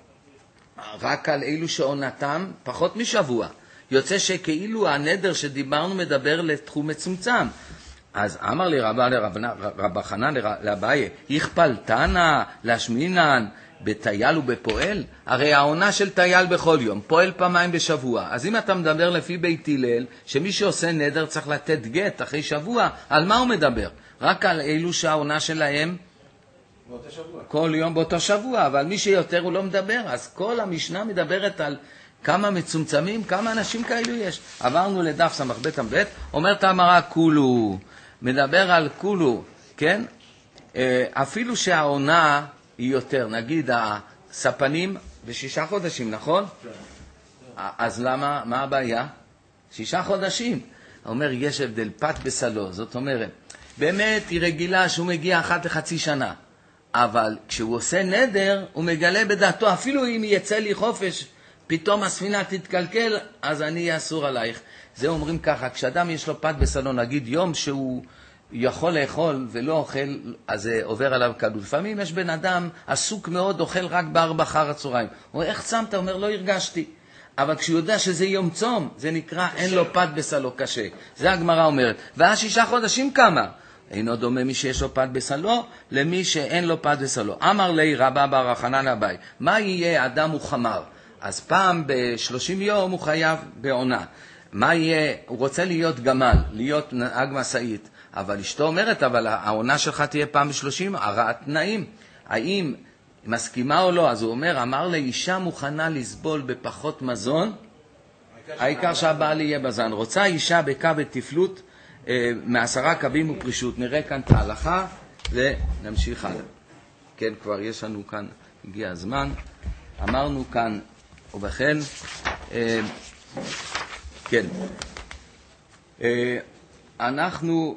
רק על אלו שעונתם פחות משבוע. יוצא שכאילו הנדר שדיברנו מדבר לתחום מצומצם. אז אמר לי רב חנן לאביי, הכפל תנא להשמינן בטייל ובפועל? הרי העונה של טייל בכל יום, פועל פעמיים בשבוע. אז אם אתה מדבר לפי בית הלל, שמי שעושה נדר צריך לתת גט אחרי שבוע, על מה הוא מדבר? רק על אלו שהעונה שלהם באותו שבוע. כל יום באותו שבוע, אבל מי שיותר הוא לא מדבר. אז כל המשנה מדברת על כמה מצומצמים, כמה אנשים כאלו יש. עברנו לדף סמ"ב עמוד, אומרת הגמרא כולו, מדבר על כולו, כן? אפילו שהעונה היא יותר, נגיד הספנים ב6 חודשים, נכון? אז למה, מה הבעיה? 6 חודשים. אומר, יש הבדל פת בסלו, זאת אומרת, באמת היא רגילה שהוא מגיע 1 לחצי שנה, אבל כשהוא עושה נדר, הוא מגלה בדעתו, אפילו אם יצא לי חופש, פתאום הספינה תתקלקל, אז אני אסור עלייך. זה אומרים ככה, כשאדם יש לו פת בסלו, נגיד יום שהוא יכול לאכול ולא אוכל, אז זה עובר עליו קדוש. לפעמים יש בן אדם עסוק מאוד, אוכל רק ב4 אחר הצהריים. הוא אומר, איך צמת? הוא אומר, לא הרגשתי. אבל כשהוא יודע שזה יום צום, זה נקרא אין לו פת בסלו קשה. זה הגמרא אומרת. ואז 6 חודשים כמה? אינו דומה מי שיש לו פת בסלו למי שאין לו פת בסלו. אמר לי רבא בר חנן אביי, מה יהיה אדם וחמר? אז פעם ב-30 יום הוא חייב בעונה. מה יהיה? הוא רוצה להיות גמל, להיות נהג משאית. אבל אשתו אומרת, אבל העונה שלך תהיה פעם ב-30, הרעת תנאים. האם מסכימה או לא? אז הוא אומר, אמר לאישה מוכנה לסבול בפחות מזון, העיקר שהבעל יהיה בזן. רוצה אישה בקו ותפלות, 10 קבים ופרישות. נראה כאן את ההלכה ונמשיך הלאה. כן, כבר יש לנו כאן, הגיע הזמן. אמרנו כאן, ובכן, כן, אנחנו,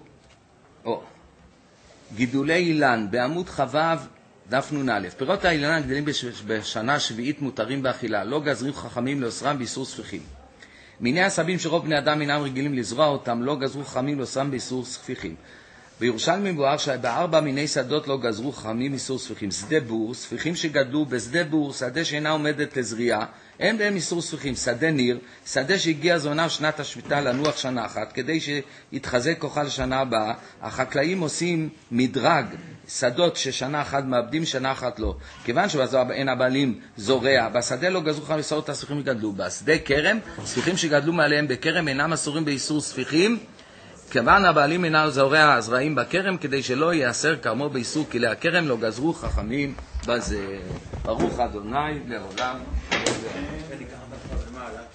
גידולי אילן, בעמוד חבב, דף נ"א. פירות האילן גדלים בשנה שביעית מותרים באכילה, לא גזרים חכמים לאוסרם באיסור ספיחים. מיני עשבים שרוב בני אדם אינם רגילים לזרוע אותם, לא גזרו חכמים לאוסרם באיסור ספיחים. בירושלים מבואר שב4 מיני שדות לא גזרו חכמים איסור ספיחים. שדה בור, ספיחים שגדלו בשדה בור, שדה שאינה עומדת לזריעה, אין בהם איסור ספיחים. שדה ניר, שדה שהגיע זונה שנת השמיטה לנוח שנה אחת, כדי שיתחזק כוחה לשנה הבאה. החקלאים עושים מדרג, שדות ששנה אחת מאבדים, שנה אחת לא. כיוון שאין הבעלים זורע, בשדה לא גזרו חכמים איסור הספיחים שגדלו. בשדה כרם, ספיחים שגדלו מעליהם בכרם אינם אסורים באיסור ספיחים, כיוון הבעלים אינו זורע הזרעים בכרם, כדי שלא יאסר כרמו באיסור כלי הכרם, לא גזרו חכמים בזה. ברוך אדוני לעולם.